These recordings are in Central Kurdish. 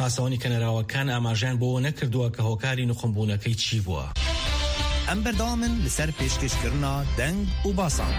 پاسەوانی کەنەراوەکان ئاماژیان بۆ نەکردووە کە هۆکاری نوخمبوونەکەی چی بووە. ئەم بەردەوامن لەسەر پێشکەشکردنا دەنگ و باسان.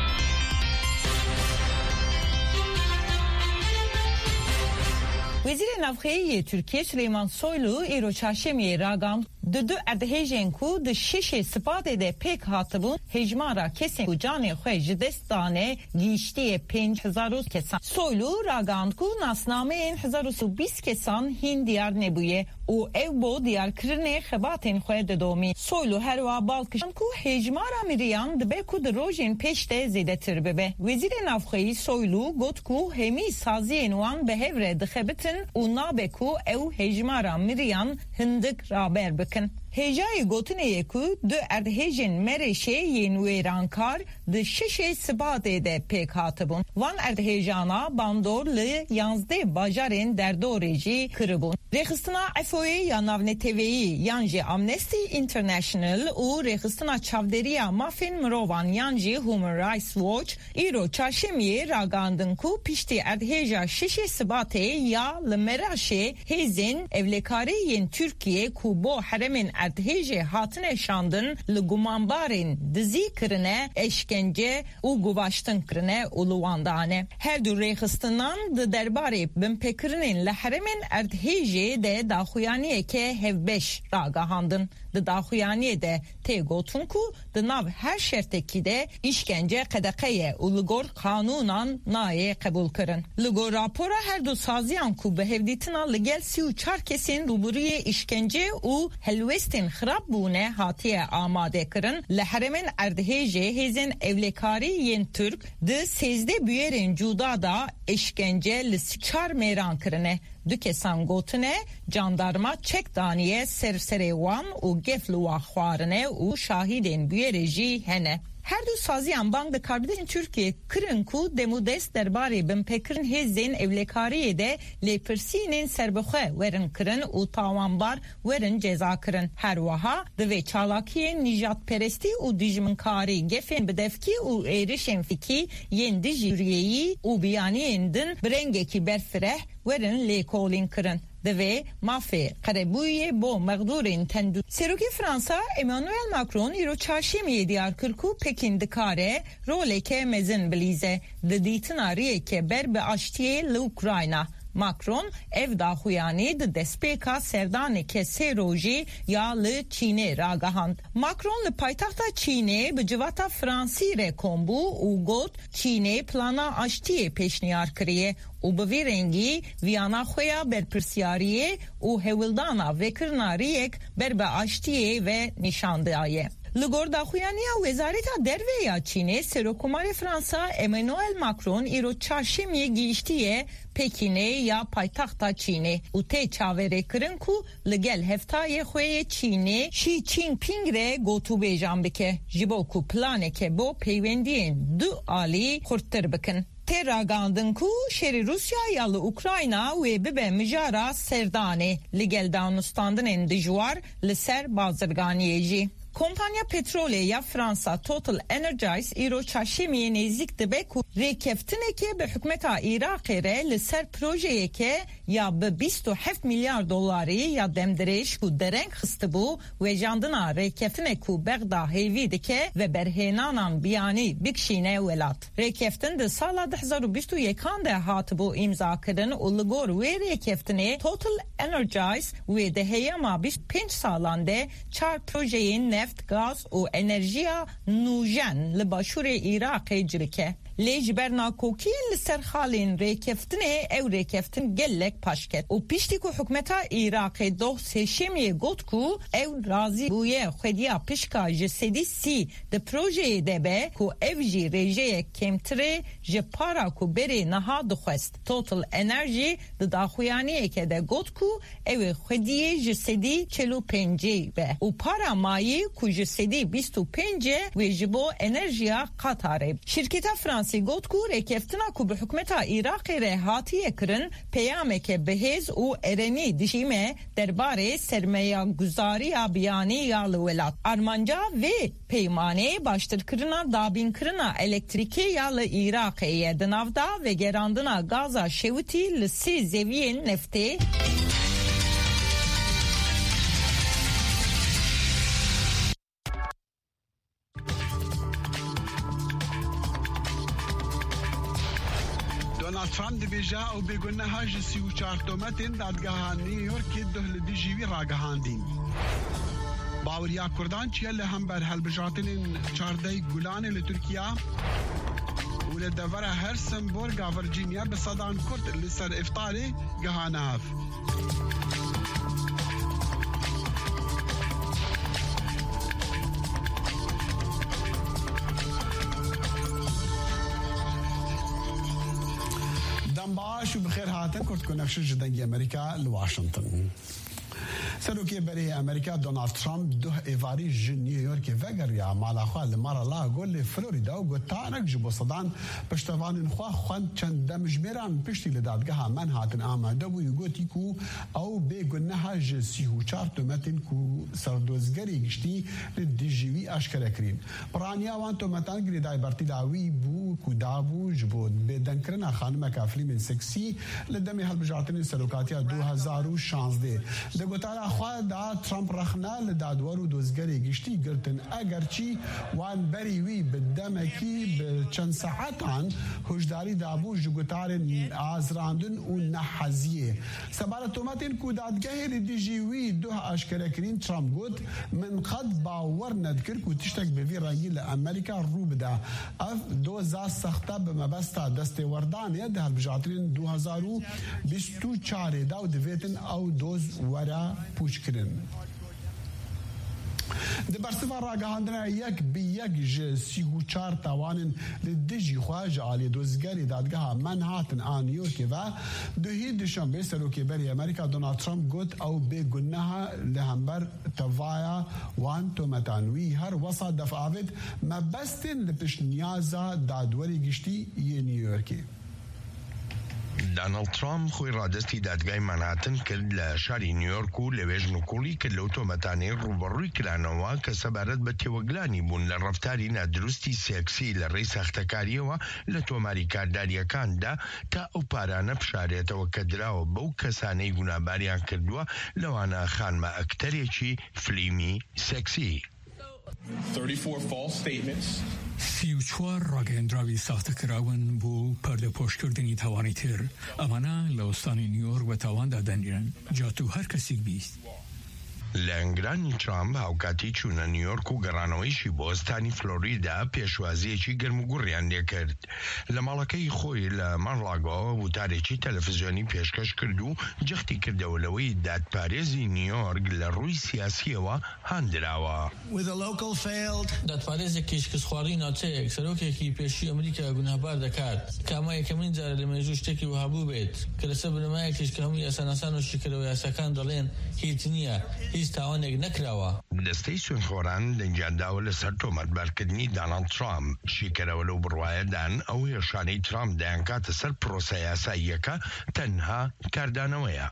Vezir-i Navxeyi Türkiye Süleyman Soylu îro çarşemiyê ragand du erdhêjên ku di şişê spadê de pêk hatibûn hejmara kesên ku canê xwe ji dest dane gîştiyê 5,000 kesan. Soylu ragand ku nasnameyên 1,020 kesan hin diyar nebûye û ev bo diyarkirinê xebatên xwe didomî. Soylu herwa balkişan ku hejmara miriyan dibe ku di rojên pêş de zêdetir bibe. Vezir-i Navxeyi Soylu got ku hemî saziyên wan bi hev re dixebitin û nabe ku ew hejmara miriyan hindik raber bikin. Hejayê gotineyê ku du erdhêjên Mereşê yên wêrankar di şişê sibadê de pêk hatibûn. Van erdhêjana bandor li 11 bajarên derdorê jî kiribûn. Rêxistina FO'yê ya navneteveyî yan jî Amnesty International û rêxistina çavderiya mafên mirovan yan jî Human Rights Watch îro çarşemiyê ragandin ku piştî erdhêja şişê sibatê ya li Meraşê hêzên evlekariyên Türkiye ku bo heremên erdhêjê hatine şandin li gumanbarên dizî kirine eşkence û guvaştin kirine û li wan dane. Her du rêxistinan di derbarê binpêkirinên li heremên erdhêjê de daxuyaniyeke hevbeş ragahandin. Di daxuyaniyê de tê gotin ku di nav her şertekî de işkence qedeqeye û li gor qanunan nayê qebûl kirin. Li gor rapora her du saziyan ku bi hevdîtina li gel 34 kesên rûbiriyê işkence û helwestên xirab bûne hatiye amade kirin. Li heremên erdhêjê hêzên evlekariyên Türk di 13 bûyerên cuda da işkence li 4 mêran kirine. Du kesan gotine jandarma çek daniye serserê wan û gef li wa xwarine û şahidên bûyerê jî hene. Her du saziyan bank de karbidên Türkiye kirin ku demudest derbarê binpêkirin hêzên evlekariyê de lêpirsînên serbixwe werin kirin û tawanbar werin ceza kirin. Her wiha di vê çalakiyên nijadperestî û dijminkarî gefên bidevkî û êrişên fikî yên dijî Sûriyeyî û biyaniyên din bi rengekî berfireh werin lêkolîn kirin. Ve mafê qerebûyê bo mexdûrên tendû. Serokê Fransa Emmanuel Macron îro çarşemiyê diyar kir ku Pekin dikare roleke mezin bilîze di dîtina riyeke ber bi aştiyê li Ukrayna. Macron ev daxuyanî di destpêka serdaneke sê rojî ya li Çînê ragihand. Macron li paytaxta Çînê bi civata Fransî re kombû û got Çînê plana aştiyê pêşniyar kiriye û bi vî rengî viyana xwe ya berpirsyariyê û hewildana vekirina riyek ber bi aştiyê ve nîşandaye. Li gor daxuyaniya Wezareta Derve ya Çînê Serokkomarê Fransa Emmanuel Macron îro çarşemiyê gihîştiye Pekinê ya paytaxta Çînê û tê çaverê kirin ku li gel heftayê xwe yê Çînê Xi Jinping re gotûbêjan bike ji bo ku planeke bo peywendiyên du alî xurttir bikin. Tê ragandin ku şerî Rusya ya li Ukrayna wê bibe mijara serdanê li gel danûstandinên dijwar li ser bazirganiyê jî. Kompanya petrolê ya Fransa Total Energies îro çarşemiyê nêzik dibe ku rêkeftineke bi hikûmeta Iraqê re li ser projeyeke ya bi 27 milyar dolarî ya demdirêj ku dereng xistibû wêjandina rêkeftinê ku Bexda hêvî dike ve berhênanan biyanî bikişîne welat. Rêkeftin di sala 2021 de hatibû imzakirin û li gor wê rêkeftinê Total Energies wê di heyema 25 salan de 4 projeyên neft, gaz û enerjiya nûjen li başûrê Iraqê cirike. Lê ji ber nakokiyên li ser xalên rêkeftinê ew rêkeftin gelek paşket û piştî ku hikûmeta Iraqê doh sêşemiyê got ku ew razî bûye xwediya pişka ji sedî sî di projeyê de be ku ev jî rêjeyek kemtirê ji para ku berê niha dixwest. Total Energy di daxuyaniyeke de got ku ew ê xwediyê ji sedî 45 be û para mayî ku ji sedî 25 wê ji bo enerjiya Qatarê. Şirketa Fransa got ku rêkeftina ku bi hikûmeta Iraqê re hatiye kirin peyameke bihêz û erenî dişîme derbarê sermayeguzariya biyanî ya li welat. Armanca vê peymanê baştirkirina dabînkirina elektrîkê ya li Iraqê ye di navda ve gerandina gaza şewitî li sî zeviyên neftê ترامپ دبیجا او بگونه ها جسی و چارتومتین دادگاه نیویورک دهل دیجیوی راگهاندین باوریا کردان چیه لهم بر هلبجاتین چارده گولان لترکیا ولدفر هرسنبورغ فيرجينيا بصدان كرد لسر افطاري جهاناف دنباش وبخير هاتن كرد كونكشن جدنجي امريكا لواشنطن سروکی برای امریکا دونالد ترامپ دو ایواری جن نیویورک وگر یا مالاخوا لمارا لا گل فلوریدا و گتانک جبو صدان پشتوان خوا خوان چند دمجبران پشتی لدادگاه منهاتن آماده و یگوتی کو او بگنها جسیهو چارتومتن کو سردوزگری گشتی لدیجیوی اشکره کرین پرانیا وان تومتان گریدای برتیلاوی بو کودابو جبو بدنکرنا خانم کافلی من سکسی لدمی هلبجاتن سروکاتیا 2016 دگوتالا خواهد دا ترامپ رخنا لدادوار و دوزگری گشتی گرتن اگرچی وان بریوی بدمکی بچند ساعتان هشداری دابو جگوتار آزراندن و نحزیه سبارت تومتین کو دادگاه لدیجیوی دو اشکره کرین ترامپ گوت من قد باور ندکر کو تشتک بوی رنگی لامریکا رو بدا اف دوزا سخته بمبستا دست وردانه ده بجاترین 2024 دا و دویتن او دوز ورا پوچ کرن د برسوا راگهاندنا یک بی یک جسیهو چار توانن لدیجی خواج آلی دوزگری دادگاه منهاتن آنیورک و دوهی دوشنبه سروکی بری امریکا دونالد ترامپ گوت او به گناها لهمبر توایا وان تومتانوی هر وسط دفعاوید مبستن لپش نیازا دادوری گشتی یه نیویورکی دانالد ترامپ خوی رادستی دادگاه منهاتن کرد لشاری نیویورک و لویجن کولی کرد لوتومتانی روبروی کرانوا که سبارت به تیوگلانی بون لرفتاری ندرستی سیکسی لری سختکاری و لتوماری کارداریکان دا تا او پارانه بشاریت و کدرا و بو کسانی گناباریان کردوا لوانا خانما اکتری چی فلیمی سیکسی 34 false statements. 34 راگهندراوی ساخته کراون بو پرده پشت کردنی توانی تر امانا لوستان نیویورک و توان دادنیرن جاتو هر کسی بیست لانگرانی ترامپ هاوکاتی چونه نیویورک و گرانویشی بوستانی فلوریدا پیشوازیچی گرمگوریان کرد لمالکی خوی لمارلاگو و تاریخی تلفزیونی پیشکش کردو جختی کردولوی دادپارێزی نیویورک لروی سیاسی و هندراوا دادپارێزێکیش کەسخواری ناوچەیەک سەرۆکێکی پێشووی ئەمریکا گوناهبار دەکات کاما یەکەمین جارە لە مێژوو شتێکی وهابوو بێت کە لەسەر بنەمایەکیش کە هەموو یاساناسان و شیکەرەوە یاساکان دەڵێن هیچ نییە هیچ تاوانێک نەکراوە دەستەی سوێنخۆران دەنجانداوە لەسەر تۆمەتبارکردنی دانالد ترامپ شیکەرەوە لەو بڕوایەدان ئەو هێشانەی ترامپ دەیانکاتە سەر پرۆسە یاساییەکە تەنها کاردانەوەیە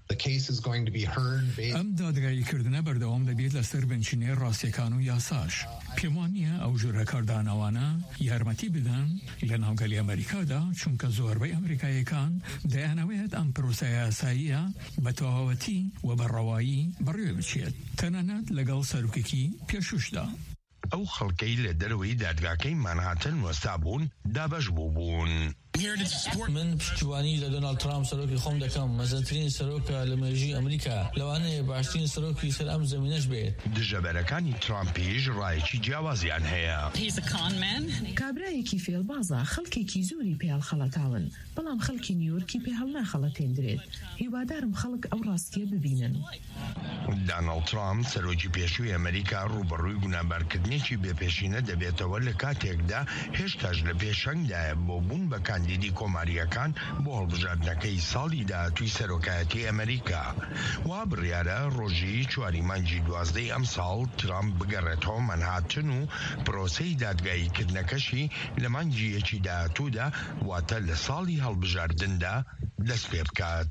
ئەم دادگاییکردنە بەردەوام دەبێت لەسەر بنچینەی ڕاستیەکان و یاساش پێم وانە ئەو ژوورە کاردانەوانە یارمەتی بدەن لە ناوگەلی ئەمریکادا چونکە زۆربەی ئەمریکایەکان دەیانەوێت ئەم پرۆسە یاساییە بە تەواوەتی و بەڕەوایی بەڕێوە بچێت تەنانەت لەگەڵ سەرۆکێکی پێشوشدا ئەو خەڵکەی لە دەرەوەی دادگاکەی مانهاتن وەستا بوون دابەش بوون من پشتیوانی لە دۆنالد ترامپ سەرۆکی خۆم دەکەم مەزنترین سەرۆکە لە مێژووی ئەمریکا لەوانەیە باشترین سەرۆکی سەر ئەم زەمینەش بێت دژەبەرەکانی ترامپیش ڕایەکی جیاوازیان هەیە کابرایەکی فێڵبازە خەڵکێکی زۆری پێ هەڵخەڵەتاون بەڵام خەڵکی نیویۆرکی پێ هەڵناخەڵەتێندرێت هیوادارم خەڵک ئەو ڕاستیە ببینن دانالد ترامپ سەرۆکی پێشووی ئەمریکا ڕوبەڕووی گونابارکردنێکی بێپێشینە دەبێتەوە لە کاتێکدا هێشتاش لە پێشەنگدایە بۆ بوون بە کاندیدی کۆماریەکان بۆ هەڵبژاردنەکەی ساڵی داهاتووی سەرۆکایەتی ئەمریکا وا بڕیارە ڕۆژی 4 مانگی 12 ئەم ساڵ ترامپ بگەڕێتەوە مەنهاتن و پرۆسەی دادگاییکردنەکەشی لە مانگی یەکی داهاتوودا واتە لە ساڵی هەڵبژاردندا دەست پێ بکات.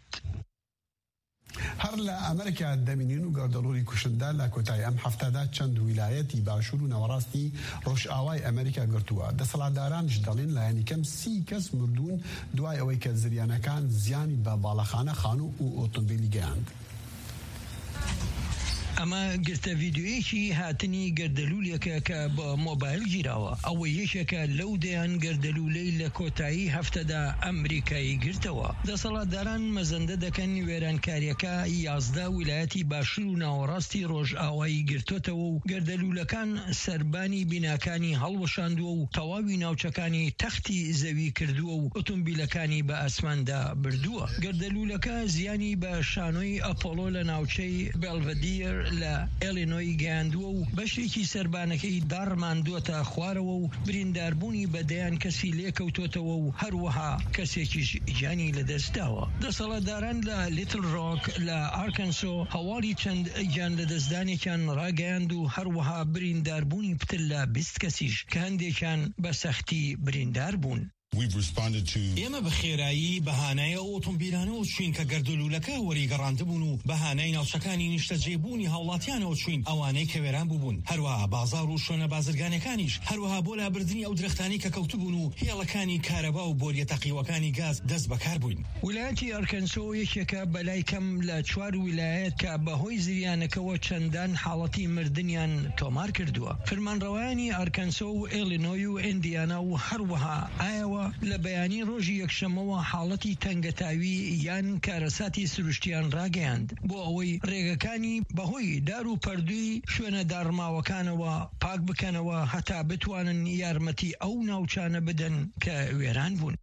هر لأمریکا دمینین و گردلوری کشنده لکوتای ام هفتاده چند ولایتی باشور و نوراستی روش آوای امریکا گرتووە دەسەڵاتدارانش دەڵێن لایەنی کەم 30 کەس مردوون دوای ئەوەی کە زریانەکان زیانی بە باڵەخانە خانوو و ئۆتۆمبیلی گەیاند. ئەمە گرتە ڤیدیۆیەکی هاتنی گەردەلوولێکە کە بە مۆبایل گیراوە ئەوە یەکێکە لەو دەیان گەردەلوولەی لە کۆتایی هەفتەدا ئەمریکایی گرتەوە. دەسەڵاتداران مەزەندە دەکەن وێرانکاریەکە 11 ویلایەتی باشوور و ناوەڕاستی ڕۆژئاوایی گرتوتەوە و گەردەلوولەکان سەربانی بیناکانی هەڵوەشاندووە و تەواوی ناوچەکانی تەختی زەوی کردووە و ئۆتۆمبیلەکانی بە ئاسماندا بردووە. گەردەلوولەکە زیانی بە شانۆی ئەپۆلۆ لە ناوچەی بێلڤەدیر لە ئێلینۆی گەیاندووە و بەشێکی سەربانەکەی داڕماندووەتە خوارەوە و برینداربوونی بەدەیان کەسی لێکەوتوتەوە و هەروەها کەسێکیش گیانی لەدەستداوە. دەسەڵاتداران لە لیتل ڕۆک لە ئارکەنسۆ هەواڵی چەند گیان لەدەستدانێکیان ڕاگەیاند و هەروەها برینداربوونی پتر لە 20 کەسیش کە هەندێکیان بە سەختی بریندار بوون. ئێمە بە خێرایی بەهانایە ئۆتۆمبیلانەوە چوین کە گەردەلوولەکە وەریگەڕاندبوون و بەهانای ناوچەکانی نیشتەجێبوونی هاوڵاتیانەوە چوین ئەوانەی کە وێران بووبوون هەروەها بازاڕ و شوێنە بازرگانەکانیش هەروەها بۆ لابردنی ئەو درەختانی کە کەوتبوون و هێڵەکانی کارەبا و بۆریە تەقیوەکانی گاز دەست بەکار بووین. ویلایەتی ئەرکەنسۆ یەکێکە بەلای کەم لە 4 ویلایەت کە بەهۆی زریانەکەوە چەندان حاڵەتی مردنیان تۆمار کردووە. فەرمانڕەوایانی ئارکەنسۆ و ئێلینۆی و ئیندیانا و هەروەها ئایەوە لە بەیانی ڕۆژی یەکشەمەوە حاڵەتی تەنگەتاوی یان کارەساتی سروشتیان ڕاگەیاند بۆ ئەوەی ڕێگەکانی بەهۆی دار و پەردووی شوێنە داڕماوەکانەوە پاک بکەنەوە هەتا بتوانن یارمەتی ئەو ناوچانە بدەن کە وێران بوون.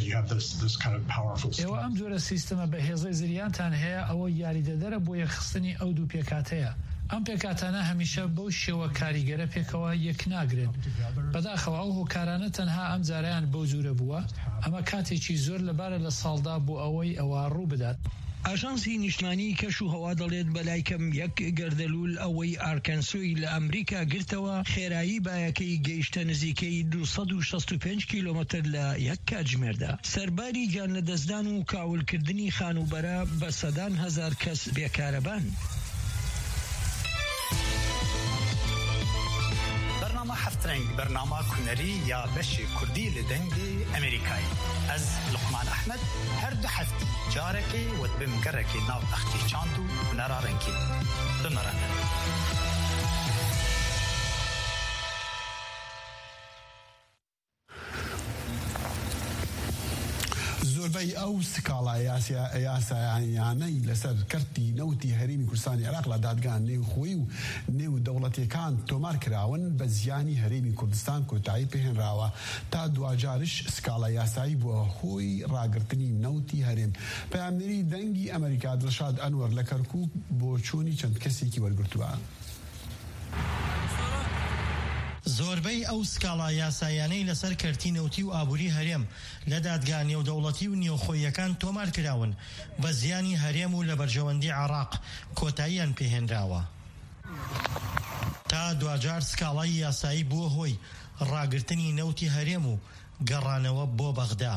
ئێوە ئەم جۆرە سیستەمە بە هێزەی زریانتان هەیە ئەوە یاریدەدەرە بۆ یەخستنی ئەو دوو پێکاتەیە. ئەم پێکاتانە هەمیشە بەو شێوە کاریگەرە پێکەوە یەک ناگرن. بەداخەوە ئەو هۆکارانە تەنها ئەم جاریان بەو جوورە بووە ئەمە کاتێکی زۆر لەبارە لە ساڵدا بۆ ئەوەی ئەوە ڕوو بدات. ئاژانسی نیشتمانی کەش و هەوا دەڵێت بەلای کەم یەک گەردەلوول ئەوەی ئارکەنسۆی لە ئەمریکا گرتەوە خێرایی بایەکەی گەیشتە نزیکەی 265 کیلۆمەتر لە یەک کاتژمێردا. سەرباری گیان لەدەستدان و کاولکردنی خانوبەرە بە سەدان هەزار کەس بێکارەبان. هەفترنگ بەرنامە کوونەری یا بەشی کوردی لە دەنگی ئەمریکایی ئەز لوقمان ئەحمەد هەردوو هەفتی جارێکی وت بم گەڕێکی ناو تەختی چاند و هونەرا ڕەنگی بمەرەنە. زۆربەی ئەو سکاڵا یاسایانەی لەسەر کەرتی نەوتی هەرێمی کوردستانی عێراق لە دادگان نێوخۆی و نێو دەوڵەتیەکان تۆمار کراون بە زیانی هەرێمی کوردستان کۆتایی پێهێنراوە تا دوجارش سکاڵا یاسایی بووە هۆی ڕاگررتنی نەوتی هەرێم. پەیامنەری دەنگی ئەمریکا دڵشاد ئەنوەر لە کەرکووک بۆ چۆنی چەند کەسێکی وەرگرتووە. زۆربەی ئەو سکاڵا یاسایانەی لەسەر کەرتی نەوتی و ئابووری هەرێم لە دادگا نێودەوڵەتی و نێوخۆیەکان تۆمار کراون بە زیانی هەرێم و لە بەرژەوەندی عێراق کۆتاییان پێهێنراوە. تا دوجار سکاڵای یاسایی بووە هۆی ڕاگررتنی نەوتی هەرێم و گەڕانەوە بۆ بەغدا.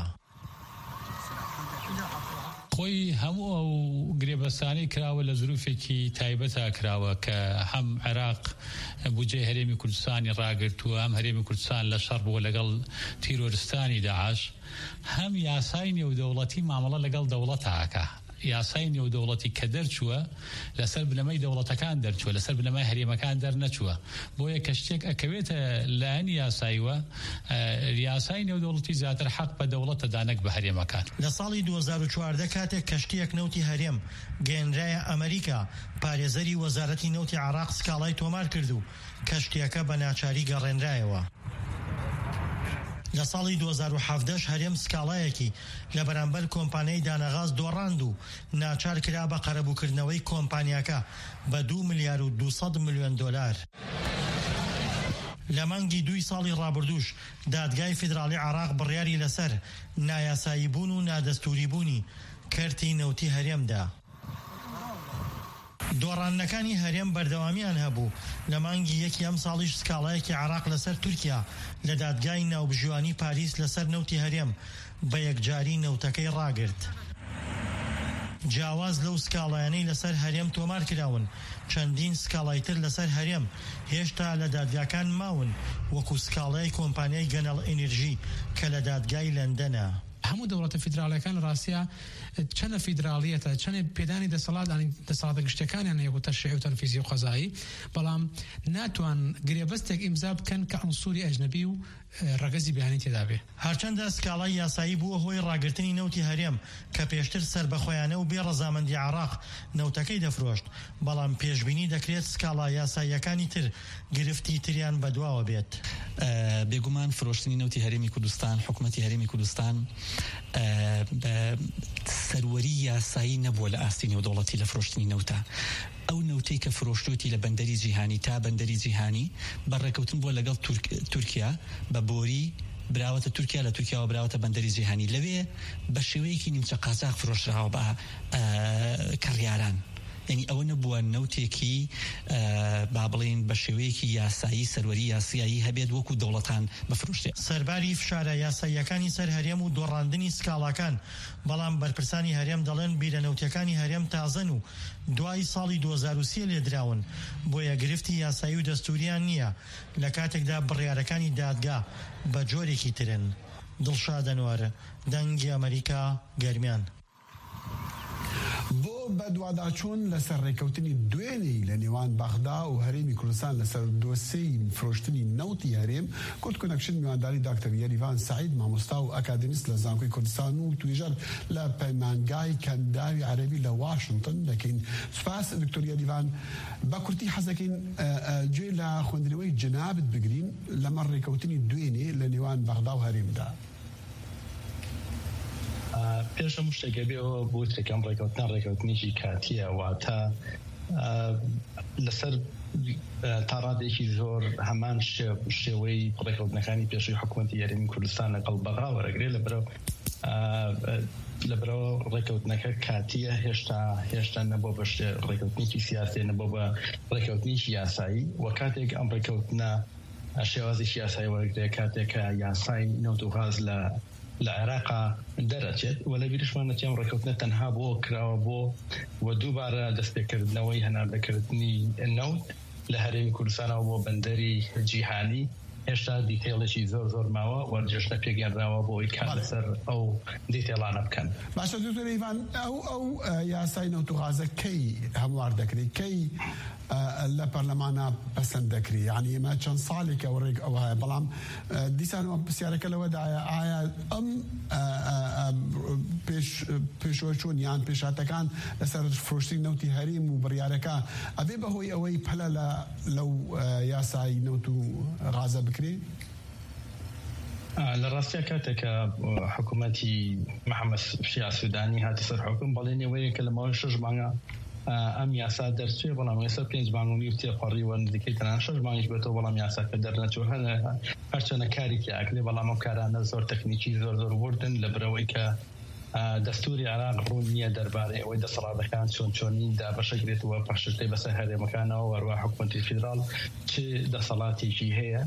خۆی هەموو ئەو گرێبەستانەی کراوە لە زروفێکی تایبەتە کراوە کە هەم عێراق بودجێ هەرێمی کوردستانی ڕاگرتووە ئەم هەرێمی کوردستان لە شەڕ بووە لەگەڵ تیرۆریستانی داعش هەم یاسای نێودەوڵەتی مامەڵە لەگەڵ دەوڵەتە ئاکا. یاسای نێودەوڵەتی کە دەرچووە لەسەر بنەمای دەوڵەتەکان دەرچووە لەسەر بنەمای هەرێمەکان دەرنەچووە بۆیە کە شتێک ئەکەوێتە لایەنی یاساییوە یاسای نێودەوڵەتی زیاتر حەق بە دەوڵەتە دانەک بە هەرێمەکان. لە ساڵی 2014 کاتێک کەشتیەک نەوتی هەرێم گەێنرایە ئەمریکا پارێزەری وەزارەتی نەوتی عێراق سکاڵای تۆمار کرد و کەشتیەکە بە ناچاری گەڕێنرایەوە. لە ساڵی 2017 هەرێم سکاڵایەکی لە بەرامبەر کۆمپانیای دانەغاز دۆڕاند و ناچار کرا بە قەرەبووکردنەوەی کۆمپانیاکە بە 2 ملیار و 200 میلیۆن دۆلار. لە مانگی 2 ساڵی ڕابردووش دادگای فیدراڵی عێراق بڕیاری لەسەر نایاسایی بوون و نادەستوری بوونی کەرتی نەوتی هەرێمدا. دۆڕانەکانی هەرێم بەردەوامیان هەبوو. لە مانگی یەکی ئەم ساڵیش سکاڵایەکی عێراق لەسەر تورکیا لە دادگای ناوبژوانی پاریس لەسەر نەوتی هەرێم بە یەکجاری نەوتەکەی ڕاگرت. جیاواز لەو سکاڵایانەی لەسەر هەرێم تۆمار کراون چەندین سکاڵایتر لەسەر هەرێم هێشتا لە دادگاکان ماون وەکو سکاڵای کۆمپانیای گەنەڵ ئێنێرژی کە لە دادگای لەندەنە. هەموو دەوڵەتە فیدراڵیەکان ڕاستیە چەنە فیدراڵیەتە چەنە پێدانی دەسەڵاتە گشتەکانیان هەیە و تەشریع و تەنفیزی و قەزایی، بەڵام ناتوان گرێبەستێک ئیمزا بکەن کە ئەنسوری ئەجنەبی و ڕەگەزی بیانی تێدا بێ. هەرچەندە سکاڵای یاسایی بووە هۆی ڕاگررتنی نەوتی هەرێم کە پێشتر سربەخۆیانە و بێ ڕەزامەندی عێراق نەوتەکەی دەفرۆشت، بەڵام پێشبینی دەکرێت سکاڵا یاساییەکانی تر گرفتی تریان بەدواوە بێت. بێگومان فرۆشتنی نەوتی هەرێمی کوردستان، حکوومەتی هەرێمی کوردستان سەروەری یاسایی نەبووە لە ئاستی نێودەوڵەتی لە فرۆشتنی نەوتە. ئەو نەوتەی کە فرۆشتوتی لە بەندەری جیهانی تا بەندەری جیهانی بەڕێکەوتن بووە لەگەڵ تورکیا بە بۆری براوەتە تورکیا، لە تورکیاوە براوەتە بەندەری جیهانی، لەوێ بە شێوەیەکی نیمچە قاچاق فرۆشراوە بە کڕیاران. یعنی ئەوە نەبووە نەوتێکی با بڵێن بە شێوەیەکی یاسایی سەروەری یاسایی هەبێت وەکو دەوڵەتان بفرۆشتێ. سەرباری فشارە یاساییەکانی سەر هەرێم و دۆڕاندنی سکاڵاکان، بەڵام بەرپرسانی هەرێم دەڵێن بیرە نەوتەکانی هەرێم تازەن و دوای ساڵی 2023 لێدراون، بۆیە گرفتی یاسایی و دەستوریان نییە لە کاتێکدا بڕیارەکانی دادگا بە جۆرێکی ترن. دڵشاد ئەنوەر، دەنگی ئەمریکا، گەرمیان. بۆ بەدواداچوون لەسەر ڕێکەوتنی دوێنەی لە نێوان بەغدا و هەرێمی کوردستان لەسەر دۆسەی فرۆشتنی نەوتی هەرێم کورد کۆنەکشن میوانداری داکتەر یاریڤان سعید مامۆستا و ئەکادمیست لە زانکۆی کوردستان و توێژەر لە پەیمانگای کەنداوی عەرەبی لە واشنگتن دەکەین. سوپاس دکتۆر یاریڤان. بە کورتی حەزەکەین گوێ لە خوێندنەوەی جنابت بگرین لەمە ڕێکەوتنی دوێنێ لە نێوان بەغدا و هەرێمدا. پێش هەموو شتێکە بێەوە بۆ تێکەم ڕێکەوتنیشی کاتیە واتە لەسەر تا ڕادێکی زۆر هەمان شێوەی ڕێکەوتنەکانی پێشووی حکوومەتی هەرێمی کوردستان لەگەڵ بەغا وەرەگرێت لەبەرەوە ڕێکەوتنەکە کاتیە هێشتا نەبووە بە ڕێکەوتنیی سیاسی نەبووە بە ڕێکەوتنیشی یاسایی و کاتێک ئەم ڕێکەوتنە شێوازیشی یاسایی وەرەگرێت کاتێکە یاسای نەوت و غاز لە عێراقا دەرەچێت و لە بیرشمان نەچێم ڕێکەوتنە تەنها بۆ کراوە بۆ و دووبارە دەستپێکردنەوەی هەناردەکردنی نەوت لە هەرێمی کوردستانەوە بۆ بەندەری جیهانی. هێشتا دیتێڵێکی زۆر ماوە وەرجێشتە پێگەێنراوە بۆ ئەوی کار لەسەر ئەو دیتێڵانە بکەن. باشە دکتۆر یاریڤان، ئەو یاسای نەوت و غازە کەی هەموار دەکرێت، کەی لە پەرلەمانە پەسەند دەکری؟ یعنی ئێمە چەند ساڵێکە ڕێک ئەوە هەیە، بەڵام دیسانەوە پرسیارەکە لەوەدایە ئایا ئەم پێشۆچوون یان پێشاتەکان لەسەر فرۆشتنی نەوتی هەرێم و بڕیارەکە ئەبێ بەهۆی ئەوەی پەلە لەو یاسای نەوت و غازە بکرێت؟ لە ڕاستیە کاتێکە حکوومەتی محەممەد شیع سوودانی هاتی سەر حکم بەڵێنەوەیە کە لە ماوەی 6 مانگە ئەم یاسا دەرچێ، بەڵام ێستا 5 مانگی و تێپەڕیوە نزیکەی تەنان 6 مانگیش بێتەوە، بەڵام یاساکە دەرنەچوە هەرچەنە کارێکی ئاکرێ، بەڵام ئەو کارانە زۆر تەکنیکی زۆر وردن لە برەوەی کە دەستوری عێراق ڕوون نییە دەربارەی ئەوەی دەسەڵاتەکان چۆنیندا بەشەگرێتەوە پاشتەی بەسەر هەرێمەکانەوە وەروە حکوومەتی فیدراڵ چ دەسەڵاتێکی هەیە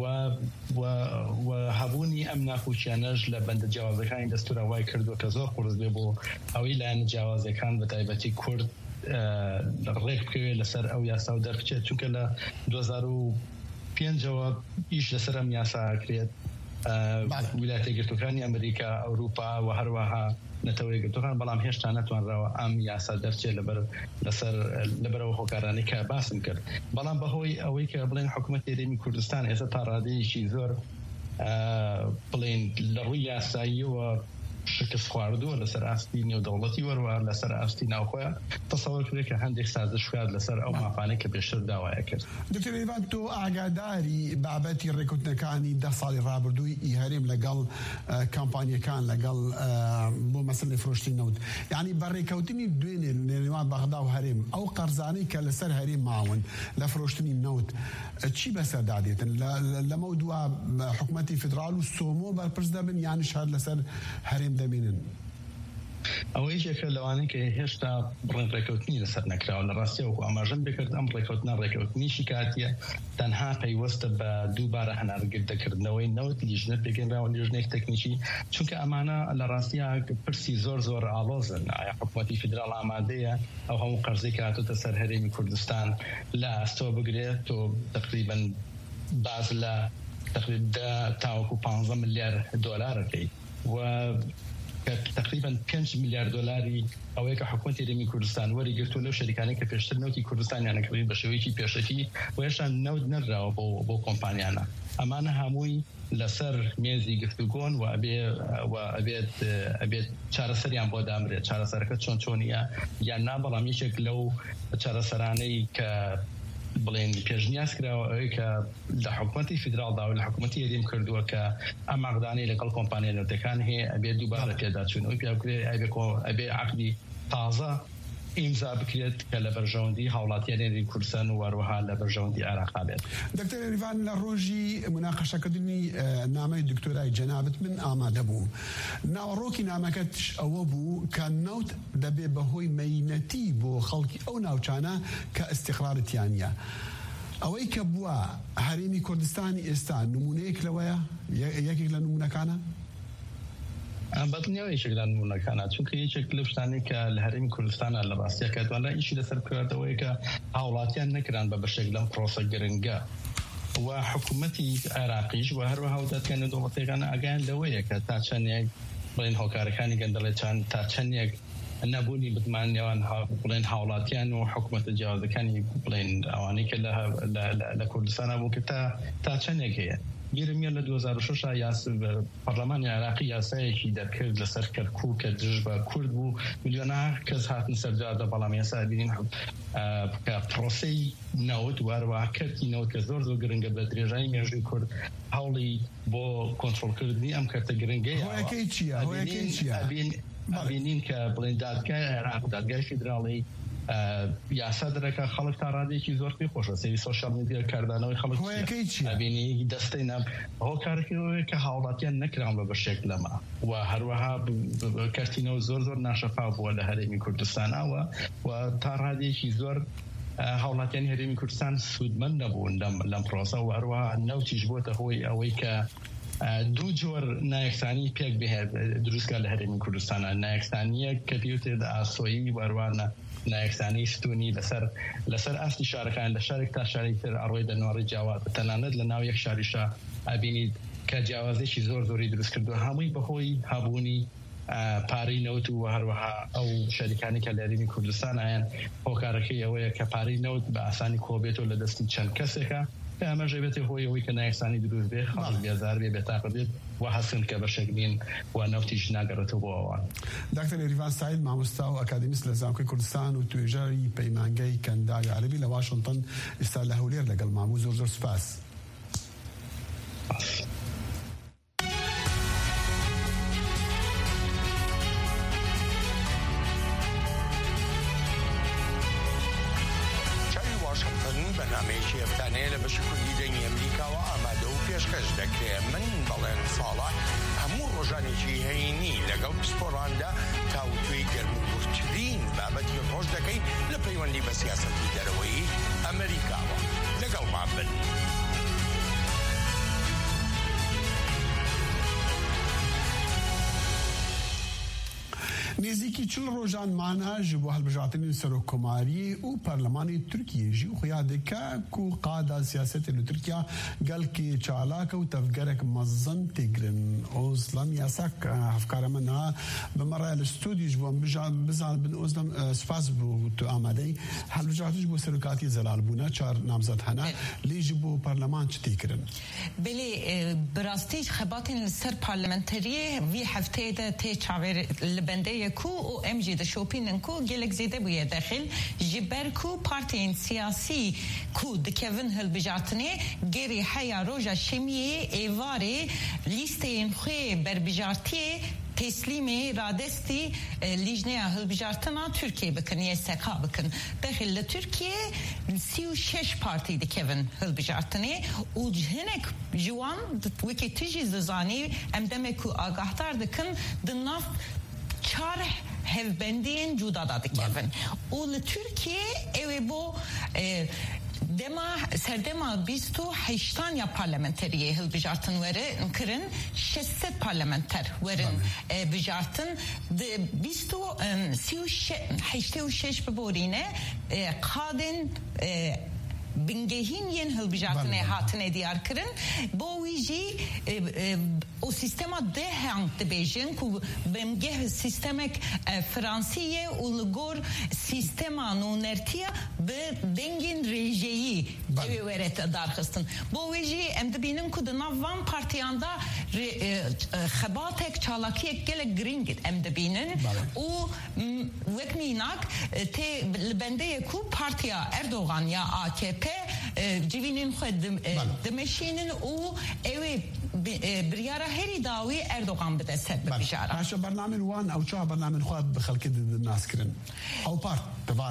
و هەبوونی ئەم ناخوچیانەش لە بەندە جیاوازەکانی دەستورە وای کردووە کە زۆر قورس بێ بۆ ئەوەی لایەنە جیاوازەکان بە تایبەتی کورد ڕێک بکەوێت لەسەر ئەو یاسا و دەربچێت، چونکە لە 2005ەوە ئیش لەسەر ئەم یاسا کرێت. ویلایەتە یەکگرتووەکانی ئەمریکا، ئەوروپا و هەروەها نەتەوەی یەکگرتووەکان، بەڵام هێشتا نەتوانراوە ئەم یاسا دەرچێت لەبەرەوە هۆکارانەی کە باسم کرد. بەڵام بەهۆی ئەوەی کە بڵێن حکوومەتی هەرێمی کوردستان ئێستا تا ڕادەیەکی زۆر بڵێن لە ڕووی یاساییەوە شکست خواردووە لەسەر ئاستی نێودەوڵەتی وەروە لەسەر ئاستی ناوخۆیان، تەسەوەر کرێت کە هەندێک سازش کرد لەسەر ئەو ماپانەی کە پێشتر داوایە کرد. دکتۆر یاریڤان، تۆ ئاگاداری بابەتی ڕێکوتنەکانی 10 ساڵی ڕابردووی هەرێم لەگەڵ کامپانیەکان لەگەڵ بۆ مەسەلەی فرۆشتنی نەوت، یعنی بە ڕێکەوتنی دوێنێ لە نێوان بەغدا و هەرێم ئەو قەرزانەی کە لەسەر هەرێم ماون لە فرۆشتنی نەوت چی بەسەردادێتن؟ لەمە دووە حکوومەتی فیدراڵ و سۆمۆ بەرپرس دەبن یانش هەر لەسەر هەرێم دەبینن؟ ئەوەی یەکە لەوانەیە کە هێشتا ڕێکەوتنی لەسەر نەکراوە. لە ڕاستی وەکو ئاماژەم بکرد ئەم ڕێکەوتنیشی کاتیە تەنها پەیوەستە بە دووبارە هەناردەکردنەوەی نەوت لیژنە پێگەنراوە لیژنێک تەکنیکی، چونکە ئەمانە لە ڕاستیە پرسی زۆر ئاڵۆزن. ئایا حکوومەتی فیدراڵ ئامادەیە ئەو هەموو قەرزەی کە هاتووتە سەر هەرێمی کوردستان لە ئەستۆ بگرێت و تقریباً باز لە تقریبا تاوەکو 15 ملیار دۆلارەکەی و تقریبا 5 میلیارد دلاری ئەوەیە کە حکوومەتی هەرێمی کوردستان وەریگرتووە لەو شەریکانەی کە پێشتر نەوتی کوردستانیانە کردین بە شێوەیەکی پێشەکی و هێشتا نەوت نەدراوە بۆ کۆمپانیانە ئەمانە هەمووی لەسەر مێزی گفتوگۆن و ئەبێت چارەسەریان بۆ دامرێت چارەسەرەکە چۆنیە یان نا بەڵام یەکێک لەو چارەسەرانەی کە بڵێن پێشنیاز کراوە ئەوەی کە لە حکوومەتی فیدراڵدا و لە حکوومەتی هەرێم کردووە کە ئەم مەقدانەی لەگەڵ کۆمپانیا نەوتەکان هەیە ئەبێت دووبارە پێداچوون ئەوی ئەبێ عەقدی تازە ئیمزا بکرێت کە لە بەرژەوەندی هاوڵاتیانی هەرێمی کوردستان و هەروەها لە بەرژەوەندی عێراق بێت. دکتۆر ریڤان لە ڕۆژی مناقەشەکردنی نامەی دکتۆرای جەنابەت من ئامادە بوو. ناوەڕۆکی نامەکەتش ئەوە بوو کە نەوت دەبێ بەهۆی مەینەتی بۆ خەڵکی ئەو ناوچانە کە ئیستیقرارەتیانە. ئەوەی کە بووە هەرێمی کوردستانی ئێستا نمونەیەک لەوەیە یەکێک لە نمونەکانە؟ بەدڵنیەوە یەکێک لە نمونەکانە چونکە یەکێک لە شتانەی کە لە هەرێمی کوردستانە لە ڕاستیە کە دوانە ئیشی لەسەر کردەوەی کە هاوڵاتیان نەکران بە بەشێک لەم پرۆسە گرنگە و حکوومەتی عێراقیش و هەروەها دەتکەنە دەوڵەتەکانە ئاگایان لەوەیە کە تا چەندێک بڵێن هۆکارەکانی گەندەڵێچان تا چەندێک نەبوونی بتمان نێوان بڵێن هاوڵاتیان و حکوومەتە جیاوازەکانی بڵێن ئەوانەی کە لە کوردستانە بوو کە تا چەندێک هەیە. گیرمە لە 2006 پەرلەمانی عێراقی یاسایەکی دەرکرد لەسەر کەرکوو کە دژ بە کورد بوو میلیۆنە کەس هاتن سەرجادە بەڵام ئێستا بینین کە پرۆسەی نەوت واروە کەرتی نەوت کە زۆر گرنگە بە درێژایی مێژووی کورد هەوڵی بۆ کۆنتڕۆلکردنی ئەم کەرتە گرنگەیە. هۆیەکەی چییە؟ بینین کە بڵێن دادگای عێراق دادگای فیدراڵی یاسا دەرەکە خەڵک تا ڕادێکی زۆر پێ خۆشە سەری سۆشیال میدیا کاردانەوەی خەڵک بینی دەستەی نام هۆکارەکەی کە هاوڵاتیان نەکران بە بەشێک لەما و هەروەها کەرتینەوە زۆر ناشەفا بووە لە هەرێمی کوردستانەوە و تا ڕادێکی زۆر هاوڵاتیانی هەرێمی کوردستان سوودمەند نەبوون لەم پرۆسە و هەروەها نەوتیش بۆتە هۆی ئەوەی کە دوو جۆر نایەکسانی پێک بهێت دروستکە لە هەرێمی کوردستانە نایەکسانیە کە پێوتێت ئاسۆیی وەروانە نایەکسانی ستونی لەسەر ئاستی شارەکان لە شارێک تا شارێک تر ئەڕۆی دەنواری جیاواز تەنانەت لە ناو یەک شاریشە ئەبینیت کە جیاوازێکی زۆری دروست کردو هەمووی بەهۆی هەبوونی پارەی نەوت و هەروەها ئەو شەریکانی کە لە هەرێمی کوردستان هەیەن هۆکارەکەی ئەوەیە کە پارەی نەوت بە ئاسانی کۆبێتەوە لە دەستی چەند کەسێکە ئەمەژە بێتێ هۆی ئەوەی کە نایەکسانی دروست بێ خەڵک بێزار بێ بێتاقە بێت و حەسن کە بەشێک بین و نەوتیش ناگەڕێتەوە بۆ ئەوان. دکتۆر ریڤان سایل مامۆستا و ئەکادمیست لە زانکۆی کوردستان و توێژەری پەیمانگەی کەنداوی عەرەبی لە واشنگتن ئێستا لە هەولێر لەگەڵ مامۆ زۆر سوپاس. بەنامەیەکی هەفتانەیە لە بەشی کوردی دەنگی ئەمریکاوە ئامادە و پێشکەش دەکرێت. من بەڵێن ساڵح هەموو ڕۆژانێکی هەینی لەگەڵ پسپۆڕاندا تاوتوێی گەرموگورترین بابەتی ڕۆژ دەکەی لە پەیوەندی بە سیاسەتی دەرەوەی ئەمریکاوە. لەگەڵمان بن. نزیکی 40 ڕۆژانمانە ji bo hilbijartinên serokkomariyê û Parlemanê Tirkiyê jî xuya dike ku qada siyasetê li Tirkiya gelkî çalak û tevgerek mezin têgirin. Ozlan yasak hevkara min ha bi me re li studî ji bo bizan bin Ozlan spas bû tu amadeyî hilbijartî ji bo serokatiyê zelalbûne çar namzet hene lê ji bo Parleman çi tê kirin? Belê bi rastî xebatên li ser parlamenteriyê vî hefteyê de tê çavêr li bendeyê ku û em jî dişopînin ku gelek zêde bûye dexil ji ber ku partiyên siyasî ku dikevin hilbijartinê gerî heya roja şemiyê êvarê lîsteyên xwe berbijartiyê teslîmê radestî lîjneya hilbijartina Tirkiye bikin yê seka bikin. Dexil li Tirkiye 36 partî dikevin hilbijartinê û hinek ji wan wekî tu jî dizanî em demek ku agahdar dikin di nav çar hevbendiyên cuda da dikevin. û li Tirkiye ew ê bo serdema 28 ya parlamenteriyê hilbijartin werin kirin 600 parlamenter werin bijartin di 86 biborîne qadên بنگهین ین هلبجارتنه هاتنه دیار کرن با ویجی او سیستما ده هنگ دبیجن کو بمگه سیستمک فرانسیه و لگور سیستما نونرتیا به دنگین رژیی ورت دارخستن با ویجی ام دبینم کو دنوان پارتیاندا خباتک چالاکیک گله گرینگت ام دبینن و وکمیناک ته لبنده کو پارتیا اردوغان یا AKP جوینین خود دمشینن و اوی بريارة هري داوي أردوغان بدأ سبب بجارة. عشان برنامج وان أو شو برنامج خواد بخلق الناس كرن أو بارت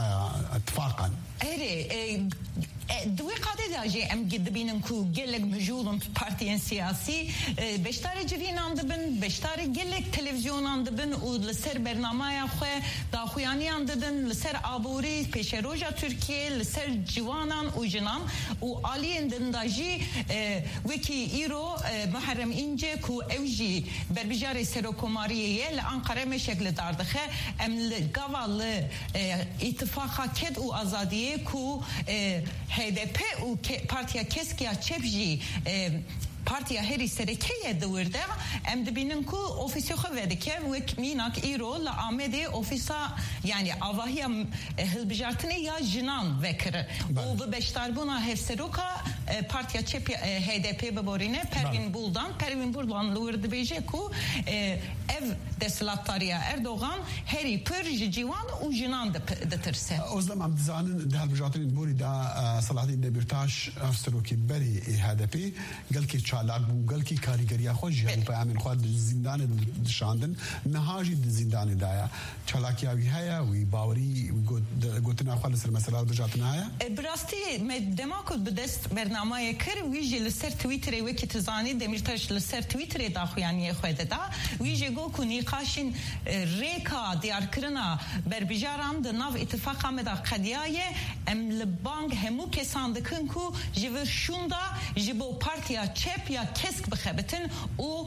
اتفاقا. هري دوی قاعده داجی ام گد بینن کو گلگ مجولم پارتیان سیاسی بشتار جوین اندبن بشتار گلگ تلویزیون اندبن و لسر برنامه خو داخویانی اندبن لسر آبوری پیش روجا ترکیه لسر جوانان و جنان و عالی اندن داجی وکی ایرو محرم اینجا کو اوجی بربجار سروکماریه لانقره مشکل داردخه ام لگوال اتفاقا کد و آزادیه کو HDP و پارتیا کسکیا چپجی پارتیا هری سرکیه دورده ام دبینن کو اوفیسی خو وده که وک میناک ایرو لا آمده اوفیسا یعنی آواهی هلبجارتنه یا جنان وکر و به بشتاربونا هفسروکا پارتیا چپ HDP ببورینه پروین بولدان لورده بیجه کو ev دستلاتاریا اردوغان هری پرج جوان و جنان دترسه اوزلم ام دزانن ده هلبجارتنه بوری دا صلاح الدین دبیرتاش افسروکی بری HDP قال کی چالاک بو قال کی کاریگری خوش یعنی پیامن خود زندان دشاندن نهاجی زندان دایا چالاکیاوی هيا وی باوری گوتنا خالص المساله دجاتنا هيا براستی دماکو بدست برنامه کر ویجی لسر توییتر وکی تزانی دمیرتاش لسر توییتر داخویانی خود دا ویجی گو کنی قاشین ریکا دیار کرنا بربجاران د ناو اتفاق مدا قدیای ام لبانگ همو کسان دکن کو جور شوندا جبو پارتیا چپ یا کسک بخبتن و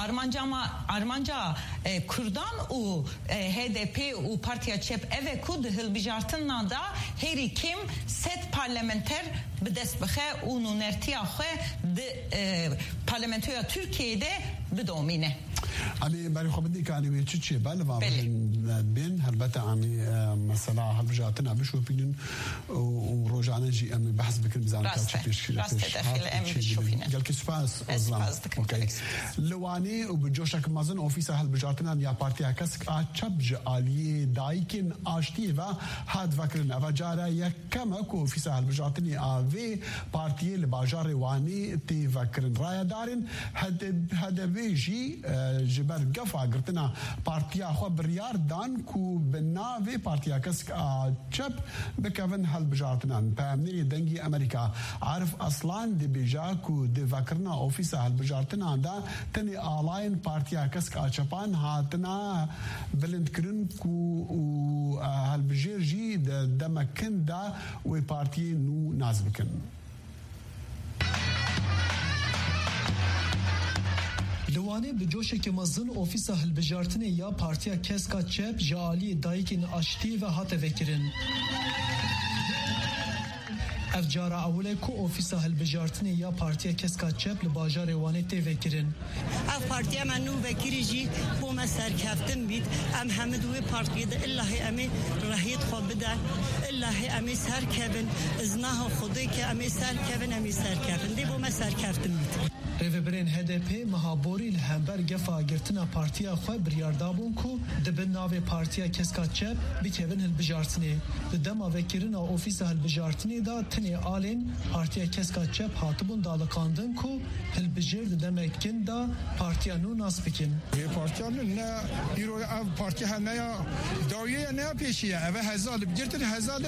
ارمانجا کردان و HDP و پارتیا چپ اوه کود هلبجارتن نادا هری کم ست پارلمنتر بدست بخه و نونرتیا خواه پارلمنتویا ترکیه ده بدومینه أنا بري خبرني كأني بيتشي بالله بين هالبتا عمي مثلا هالبجاتنا بشو بينن ورجعنا جي أمي بحث بكل ميزان راست داخل أمي بشوفينا قال كسفاس أزلام أوكي لواني وبجوشك مازن أوفيس هالبجاتنا يا بارتي كسك أشبج عليه دايكن أشتيفا هاد فكرنا فجارة يا كما كو أوفيس هالبجاتني أفي بارتي الباجار واني تي فكرن رايا دارن هاد بيجي جبر قفا قرتنا بارتيا خو بريار دان كو بناوي بارتيا كسك تشب بكفن هالبجارتنا بامني دنجي امريكا عارف اصلا دي بيجاكو دي فكرنا اوفيس هالبجارتنا دا تني الاين بارتيا كسك اتشبان هاتنا بلند كرن كو هالبجير جي دمكن دا وي بارتي نو نازبكن لوانه بجوشك مزن اوفيسا هلبجارتنه یا پارتیا کسکا چپ جالی دایکین اشتی و هات وکرن افجارا اوله کو اوفيسا هلبجارتنه یا پارتیا کسکا چپ لباجار وانه تی وکرن اف پارتیا منو وکریجی بو مسر کفتن بید ام حمد و پارتیا ده الله امی راهیت خو بده الله امی سر کبن ازناه خودی که امی سر کبن دی بو مسر کفتن بید ریوبرین HDP مهابوری لهمبر گفا گرتنا پارتیا خو بریاردابون کو دبن ناو پارتیا کسکا چپ بکوین هلبجارتنه دما وکرنا اوفیس هلبجارتنه دا تنی آلین پارتیا کسکا چپ هاتبون دالکاندن کو هلبجر دمکن دا پارتیا نو ناس بکن پارتیا نه ایرو اف پارتیا نه داویه نه پیشیه او هزال بگرتن هزال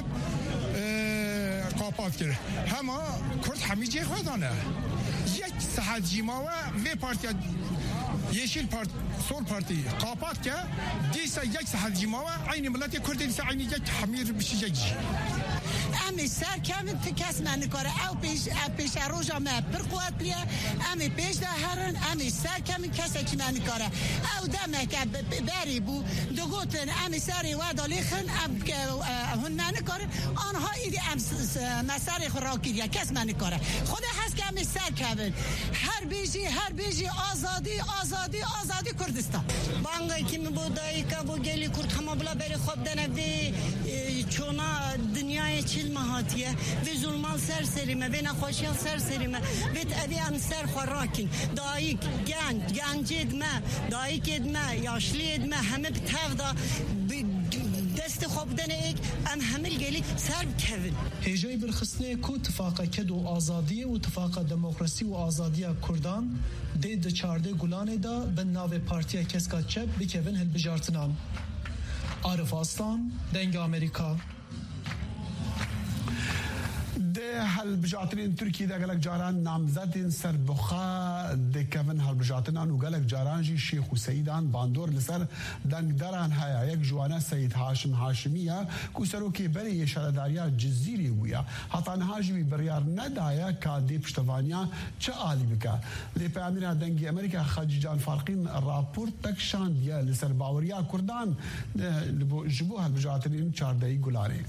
قاپات کرد هما کرد همیشه خودانه یک ساعت جیماوه و پارتیا yeşil parti sol parti kapat ki diyse یک ساعت جیماوه aynı millet Kürdistan aynı یک hamir bir şey. ام امی سر کم کس من کاره او پیش روزا ما پرقوات بیا امی پیش ده هرن امی سر کم کس کی من کاره او دم که بری بو دو گوتن امی سری و دالیخن هن من کاره آنها ایدی ام مسار خوراکی یا کس من کاره خود هست که امی سر کبن هر بیجی آزادی کردستان بانگای کی بودایی که بو گلی کرد همه بلا بری خوب دنه وی چونا دنیای چیل مهاتیه وی ظلمان سر سریمه وی نخوشیل سر سریمه وی تأوی هم سر خوراکین دایک گنج ادمه دایک ادمه یاشلی ادمه همه بتاو دا دست خوب دنه ایک ام همه گلی سر بکوین هجای برخصنه کو اتفاق کد و آزادی و اتفاق دموکراسی و آزادی کردان ده 14 گلانه دا به ناو پارتیا کسکات چپ بکوین هل بجارتنان عارف آستان دنگ امریکا ده هالبجاترین ترکی ده گلک جاران نامزدین سربخا ده کون هالبجاتنان و گلک جاران جی شیخ و سیدان باندور لسر دنگ دران هیا یک جوانه سید هاشم هاشمیه کو سروکی بری شرداریا جزیری ویا حتی نهاجی بریار ندایا که دی پشتوانیا چه آلی بکا لی پیامیر دنگی امریکا خاجی جان فارقین راپورت تکشان دیا لسر باوریا کردان جبو هالبجاترین 14 گلاره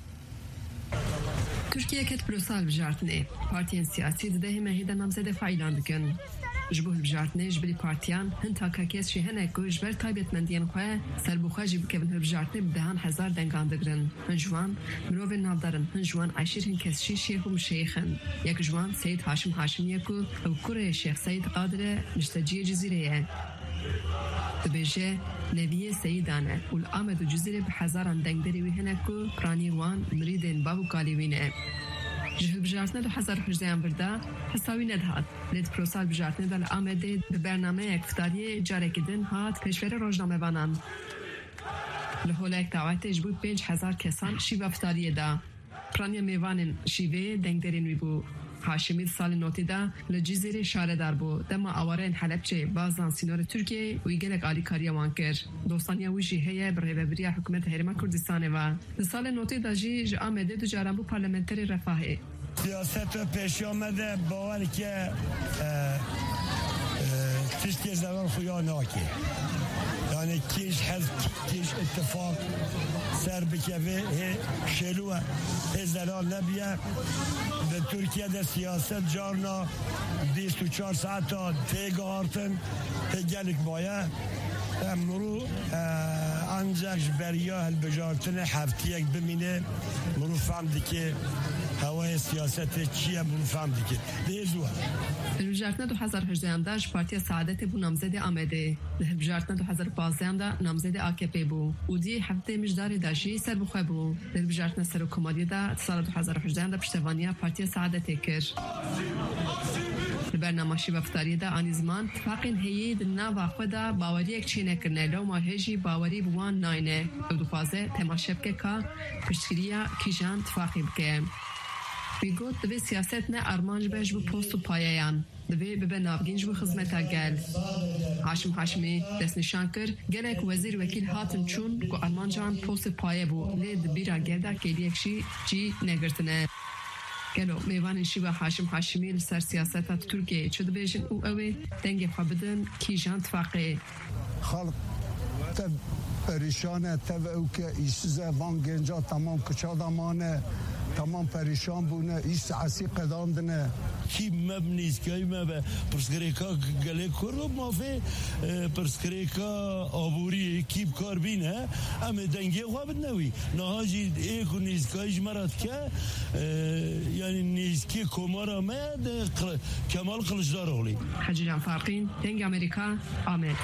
Türkiye ket prosal bijartine partiyen siyasi de hemehide namzede faylan dikin jbuh bijartine jbri partiyan hinta kakes şehene ku jber taybetmendiyen khoya serbuxa jib kevin bijartine behan hazar dengan digrin hinjwan mirovên navdarin hinjwan aşir hin kesşi şehum şeyxin yak jwan Seyyid Haşim Haşimiye ku ew kurê Şeyh Seyyid Qadirê müşteciye cizîreyê دبیجه نویه سیدانه ول آمد و جزیره به هزاران دنگدری وی هنکو پرانیوان مریدن بابو کالیوینه جهل بجارتنه 2018 برده حساوی ندهات لید پروسال بجارتنه دل آمده به برنامه اکفتاری جاره کدن هات پیشور روزنامه بانان لحوله اک دعوت اجبو 5000 کسان شیوه افتاریه دا پرانیا میوان شیوه دنگدرین وی بو هاشمی سال نوتی دا لجزیره شاره در بو دما آوارین حلبچه بازان سینور ترکیه و ایگلک آلی کاریا وانکر دوستانیا ویجی هیه برای بریا حکومت هرما کردستانه و سال نوتی دا جی آمده دو جاران بو پارلمنتری رفاهه سیاست پیش آمده باور که تشتی زمان خویا ناکی yani kiş hezb kiş ittifak ser bikeve şelua ezalal nebiye ve Türkiye'de siyaset carna 24 saata tegartın gelik baya مرو ancak beriya helbejartine haftiyek bimine مرو فهمdi ki هوای سیاست چیه مرو فهمdi ki دیزوه البجارتنا 2018 دا پارتیا سعادت بو نامزد آمده البجارتنا 2015 دا نامزد AKP بو و دی هفته مجدار داشی سر بخواه بو البجارتنا سرکمالی دا سال 2018 دا پشتوانیا پارتیا سعادت کر برنامه شیوه افتاری دا آنی زمان اتفاقین هیید نوا خدا باوری یک چینه کرنه لو ما هجی باوری بوان ناینه او دخوازه تماشب که که پشتگیریا کیجان اتفاقی بکه بیگوت دوی سیاست نه ارمانج بهش بو پوست و پایه‌یان دوی به ناوگینج بو خدمتا گل هاشم هاشمی دست نشان کر گلک وزیر وکیل هاتن چون که ارمانجان پوست پایه بو لید بیرا گلده که دیکشی جی نگرتنه گلو میوان شیوه هاشم هاشمی لسر سیاستات ترکیه چود بیشن او اوه دنگ خوابدن کیجان اتفاقی خلق تب پریشانه تب او که ایسوزه وان گنجا تمام کچادمانه تمام پریشان بونه ایست عسی قدام دنه کی مبنیز که مبه پرسکریکا گله کرو مافه پرسکریکا آبوری کیب کار بینه اما دنگی خوابت نوی نهاجی ایکو نیزکایش مرد که یعنی نیزکی کمارا مد کمال قلشدار اولی حجی جان فارقین دنگ امریکا آمد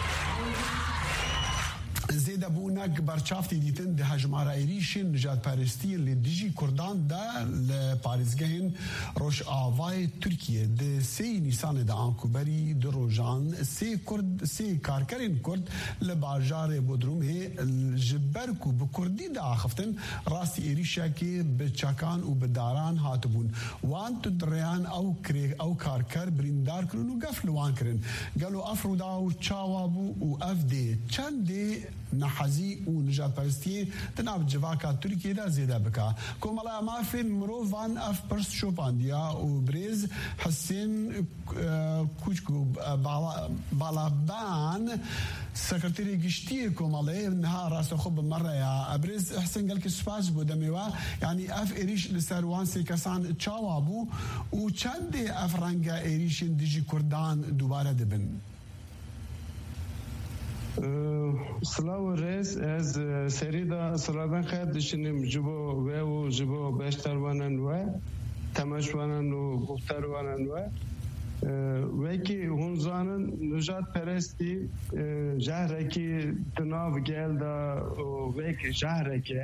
زیده بونک برچافتی دیتن ده هجمارا ایریشن نجات پرستی لدیجی کردان ده لپاریزگهن روش آوای ترکیه ده 3 نیسان ده آنکوبری ده روژان سه کارکرین کرد لباجار بودروم هی جبرکو بکردی ده آخفتن راستی ایریشا که بچکان و بداران هاتبون وان تو دریان او کارکر بریندار کرن و گفل وان کرن گلو افرودا و چاوابو و افده چند ده نحزی و نجات پرستی تناب جواکا ترکیه دا زیده بکا کومالا مافین مروفان اف پرس شوپاندیا و بریز حسین کوچکو بالابان سکرتری گشتی کوماله نها راست خوب مره یا ابرز حسین قال که سپاس بودمیوا یعنی اف ایریش لسروان سی کسان چاوابو و چند اف رنگا ایریشن دیجی کردان دوباره دبن سلاو رئیس از سریدا سلادن خیلی دشنیم جبو و جبو بشتروانن و تماشوانن و گفتروانن و وکی هنزانن نجات پرستی جهره کی تناو گل دا وک جهره که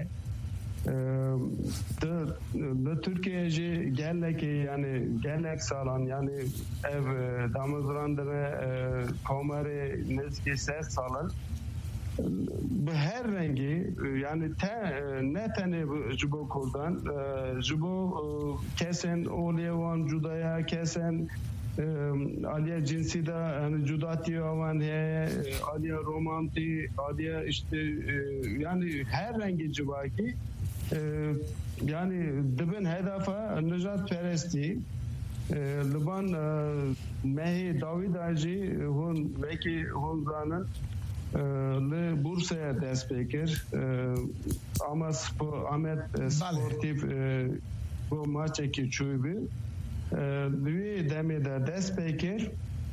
د ترکیه جی گله که یعنی گله سالان یعنی ev damızlandırı komari nezki ses salın bu her rengi yani ne tane jubo kurdan jubo kesen olevan judaya kesen aliye cinsi da yani cudati olan he aliye romanti aliye işte yani her rengi civaki yani dibin hedefe nijat peresti Liban mehi David Aji hun veki hun zanın le Bursa'ya dest bekir ama Ahmet sportif bu maçı ki çuybi Lüye demede dest bekir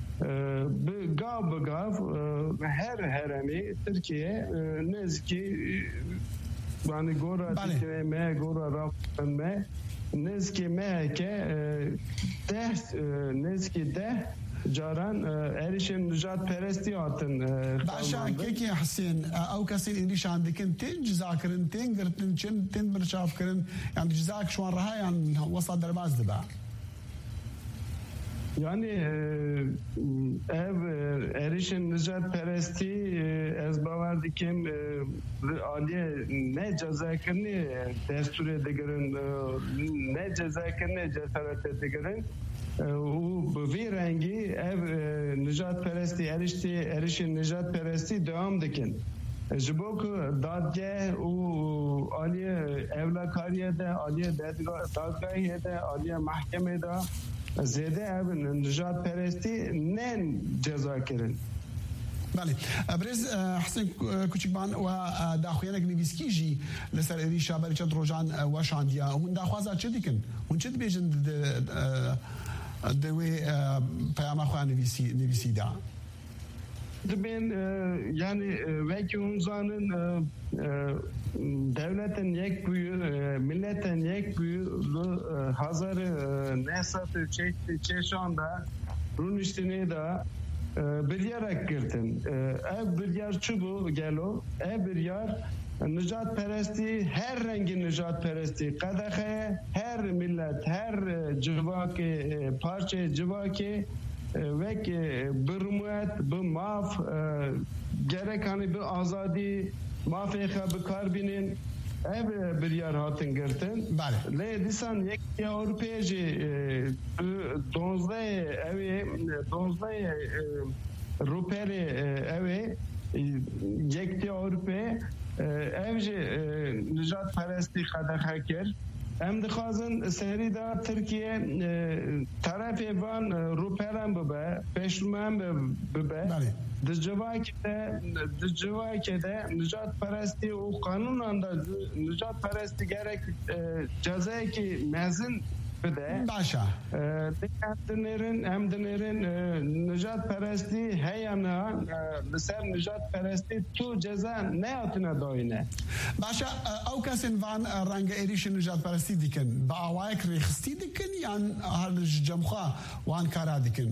gav her heremi Türkiye nezki yani gora dikme gora rafme nezki meke nezki de جاران ایریشن نجات پرستی آتن باشا که حسین او کسی ایریش عندکن تین جزا کرن تین گرتن چن تین برشاف کرن يعني جزاك شوان رها يعني وسط درباز دبا yani ev erişin nijat peresti ez bavar dikim aliye ne cezakirni destur edegirin ne cezakirni cesaret edegirin bu bir rengi ev nijat peresti erişin nijat peresti devam dikin Jibok dadge u aliye evlakariyede aliye dadgahiyede aliye mahkemede زیاده ابن نجات پرستی نن جزا کردن. بله. ابرز حسن کوچکبان و داخویانه که نویسکیجی لسر ایریشا برای چند روزان و شاندیا اون داخوازات چه دیکن؟ اون چه بیشتر دوی پیام خوان نویسی دا. Ben yani belki uzanın devletin yek büyü, milletin yek büyü hazırı nesatı çekti anda bunun üstüne de bir yer girdim. Ev bir yer çubuğu gelo, ev bir yer nijat peresti, her rengi nijat peresti, kadahe, her millet, her civaki, parça civaki ve ki bir maf gerek hani bir azadi mafiyaka bir karbinin ev bir yer hatın girtin. Le disan yek Avrupa'yı donzday evi donzday ruperi evi yek Avrupa'yı evci nijat peresti kadar haker. Hem de kazın serida Türkiye tarafı van ruperan bebe, peşman bebe. Dicvakede nijat peresti o kanunanda nijat peresti gerek cezayı ki mezun bede. Başa. Hem dinlerin nijat peresti heyana ser nijat peresti tu ceza ne atına doyne. Başa او کسین وان رنگ ایریش نجات پرستی دیکن با آوایک ریخستی دیکن یا هر جمخا وان کارا دیکن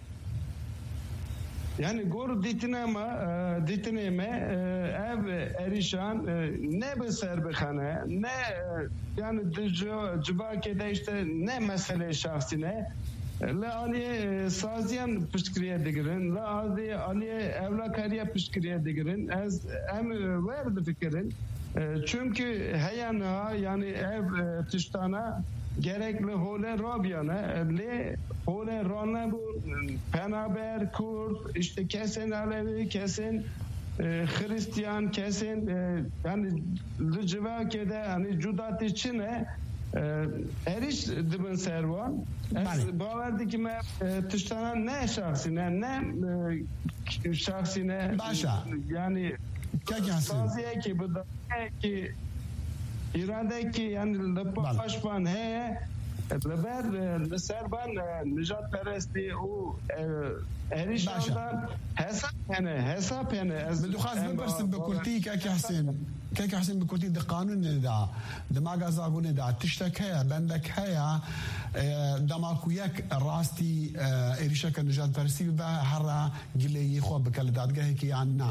yani gor ditineme ev erişan ne bir serbihane ne yani cibakede işte ne mesele şahsine la aliye saziyan pişkiriye digirin la aliye evlakariye pişkiriye digirin ez em verdi fikrin çünkü heyana yani ev tiştana gerekli hole Rabia'na le hole Rana bu Penaber Kurt işte kesin Alevi kesin Hristiyan kesin yani rıcıva kede yani cudati çine eriş dibin servan bavardi ki me tıştana ne şahsine ne şahsine yani saziye ki bu da ki irade ki yani lepaspan he leber serban nijat peresti o erişandan hesap yani بدو خاص ببرسم بكورتي كاك حسين بكورتي ده قانون دا دماغا زاغون دا تشتك هيا بندك هيا دماكو يك راستي اريشك نجات برسي با حرا قلي خو بكالدادغا هيك عنا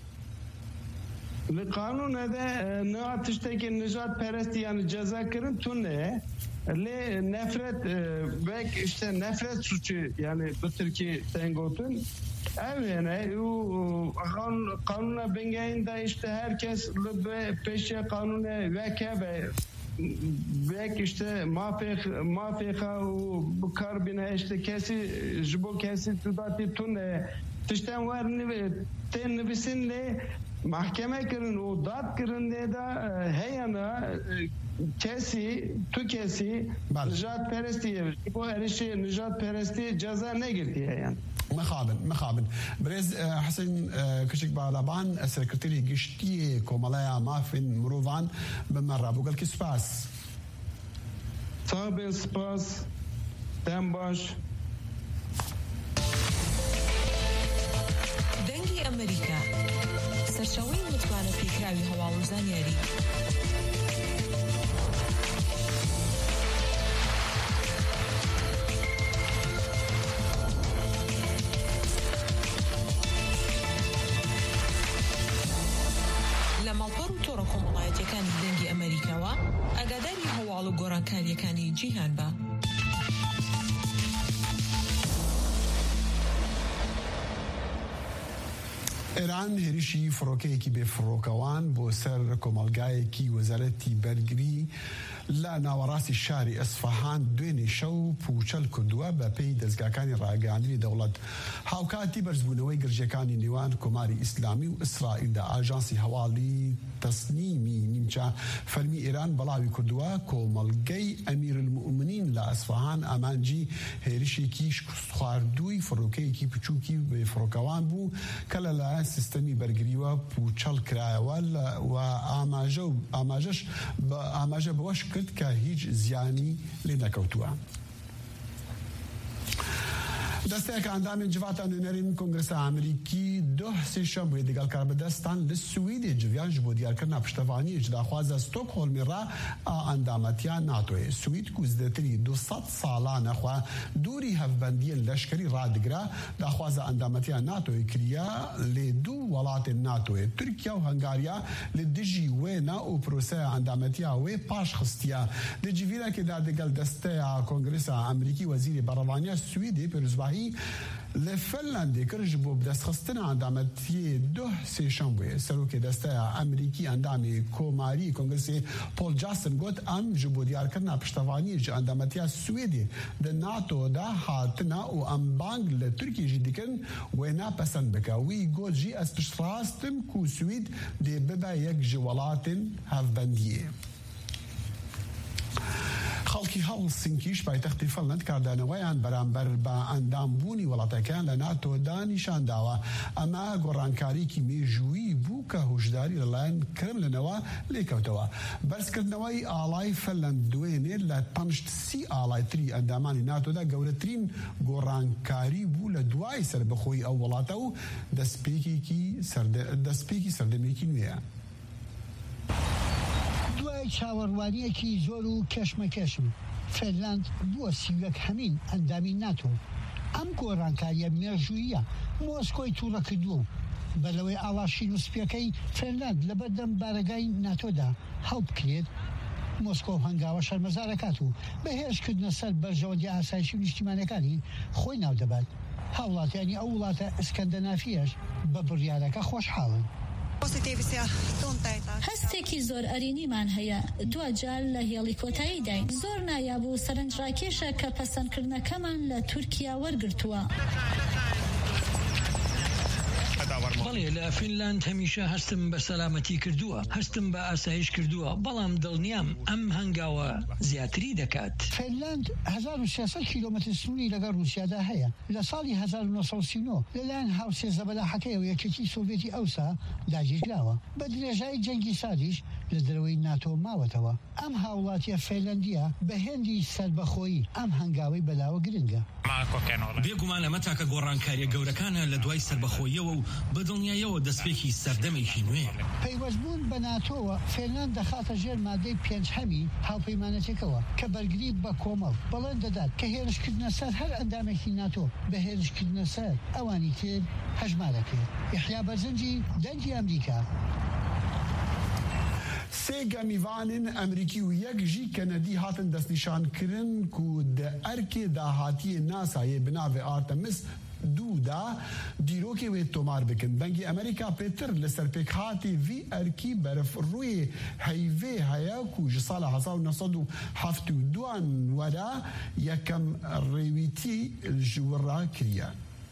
القانون هذا نوع تشتكي النجات برستي يعني جزاء كرن تونه Le nefret belki işte nefret suçu yani bu Türkiye tengotun yani o kanuna bengayında işte herkes peşe kanuna ve belki işte mafika bu karbine işte kesi tudati tune tişten var ten nevisinle mahkeme kırın o dat kırın diye da heyana kesi نجات پرستی bu erişi نجات پرستی ceza ne girdiği yani مخابن بريز حسن كشك بالابان السكرتيري قشتي كومالايا مافن مروفان بمرة بقول كي سباس صابر سباس تنباش دنگی امریکا سرچوی متوانه پیکراوی هواوزان یاری دنگی ئەمریکاوە ئاگاداری هەواڵ و گۆڕانکاریەکانی جیهان بە. ئێران هێرشی فڕۆکەیەکی بێفڕۆکەوان بۆ سەر کۆمەڵگایەکی وەزارەتی بەرگری لە ناوەڕاستی شاری ئەسفەهان دوێنێ شەو پوچەل کردووە بە پێی دەستگاکانی ڕاگەیاندنی دەوڵەت. هاوکاتی بەرزبوونەوەی گرژەکانی نێوان کۆماری ئیسلامی و ئیسرائیلدا ئاژانسی هەواڵی تەسنیمی نیمچە فەرمی ئێران بەڵاوی کردووە کۆمەڵگەی ئەمیرالمومنین لە ئەسفەهان ئامانجی هێرشێکی شکست خواردووی فڕۆکەیەکی بچووکی بێفڕۆکەوان بوو کە لەلایەن سیستەمی بەرگریوە پوچەل کرایەوە و ئاماژە بەوەش کرد کە هیچ زیانی لێ نەکەوتووە. دەستەیەکە ئەندامی جڤاتە نوێنەرین کۆنگرەسە ئەمریکی سێشەمبووی دەگەڵ کاربەدەستان لە سویدێ جڤیان ji بۆ دیارکردنا پشتەوانیەک داخوازە ستۆکهۆلمی ڕا ئەندامەتیان ناتۆیە. سوید کو زدەتری 200 ساڵانە خوا دووری هەفبەندیە لەشکری ڕادگرا داخوازە ئەندامەتیان ناتۆی کریە لێ دوو وڵاتێن ناتۆیە تورکیا و هەنگاریا لە دژی وێنە و پرۆسەیە ئەندامەتیا وێ پاش خستیە لە جیڤیرەکێدا دەگەڵ دەستەیە کۆنگرەسە ئەمریکی وەزیری بەڕەوانیا سویدی پێروزباهی لە فەنلاندێ کرد بۆ بدەستخستنە ئەندامەتی سێشەمبووە. سەرۆکی دەستەیە ئەمریکی ئەندامی کۆماری کۆنگرسی پۆل جاسن گوت ئەم ji بۆ دیارکردنا پشتەوانیەکی ئەندامەتیا سوێدێ دە ناتۆدا هاتنە و ئەم بانگ لە تورکیژی دیکردن وێنا پەسەند بکە وی گۆژی ئەس پشتڕاستم کو سوید دێ ببە یەک ji وڵاتن هەفبەندیە. خەڵکی هەڵسینکیش پایتەختی فەنلاند کاردانەوەیان بەرامبەر بە ئەندامبوونی وڵاتەکان لە ناتۆدا نیشانداوە. ئەمە گۆڕانکاریکی مێژووی بوو کە هۆشداری لەلایەن کرملنەوە لێکەوتەوە. بەرزکردنەوەی ئاڵای فەنلاند دوێنێ لە تەنشت 30 ئاڵای تری ئەندامانی ناتۆدا گەورەترین گۆڕانکاری بوو لە دوای سەربەخۆی ئەو وڵاتە و دەستپێکی سەردەمێکی نوێیە. دوای چاوەڕوانیەکی زۆر و کەشمەکەشم فێنلاند بووە سیوەک هەمین ئەندامی ناتۆ. ئەم گۆڕانکاریە مێژوویە مۆسکۆی تووڕە کردووە و بەلەوەی ئاڵاشین و سپیەکەی فێنلاند لە بەردەم بارەگای ناتۆدا هەڵ بکرێت مۆسکۆ هەنگاوە شەرمەزارەکات و بەهێزکردنە سەر بەرژەوەندی ئاسایشی و نیشتیمانەکانی خۆی ناو دەبات. هاوڵاتیانی ئەو وڵاتە ئەسکەندەنافیەش بە بڕیارەکە خۆشحاڵن. هەستێکی زۆر ئەرینیمان هەیە دوجار لە هێڵی کۆتایی داین زۆر نایابوو سەرنجڕاکێشە کە پەسەندکردنەکەمان لە تورکیا وەرگرتووە. بەڵێ لە فینلاند هەمیشە هەستم بە سەلامەتی کردووە، هەستم بە ئاسایش کردووە، بەڵام دڵنیام ئەم هەنگاوە زیاتری دەکات. فینلاند 1600 کیلۆمەتر سنووری لەگەڵ رووسیادا هەیە. لە ساڵی 1939 لەلایەن هاوسێزە بەلاحەکەی و یەکێتی سۆڤێتی ئەوسا داگیرکراوە. بە درێژایی جەنگی سادیش لە دەرەوەی ناتۆ ماوەتەوە. ئەم هاوڵاتیە فینلاندیە بە هێندی سەربەخۆیی ئەم هەنگاوی بەلاوە گرنگە. بێگومان ئەمە تاکە گۆڕانکاریە گەورەکانە لە دوای سەربەخۆییەوە و بەدڵنیاییەوە دەستپێکی سەردەمێکی نوێ. پەیوەستبوون بە ناتۆوە فینلاند دەخاتە ژێر مادەی 5 هەمی هاوپەیمانەتێکەوە کە بەرگریت بە کۆمەڵ بەڵێن دەدات کە هێرشکردنە سەر هەر ئەندامێکی ناتۆ بە هێرشکردنە سەر ئەوانی تر هەژمارەکرێت. یحیا بەرزنجی دەنگی ئەمریکا. سێ گەمیڤانên ئەمریکی و یەک jî Kenedî hatin destnîşankirin ku di erkê dahatiyê NASAyê bi navê Artemis 2 da dîrokê wê tomar bikin. Dengê Amerîka pêtir li ser pêkhatê vî erkî berfrûyê heyvê heye ku ji sala 1972 were yekem rêwîtî ji wir re kiriye.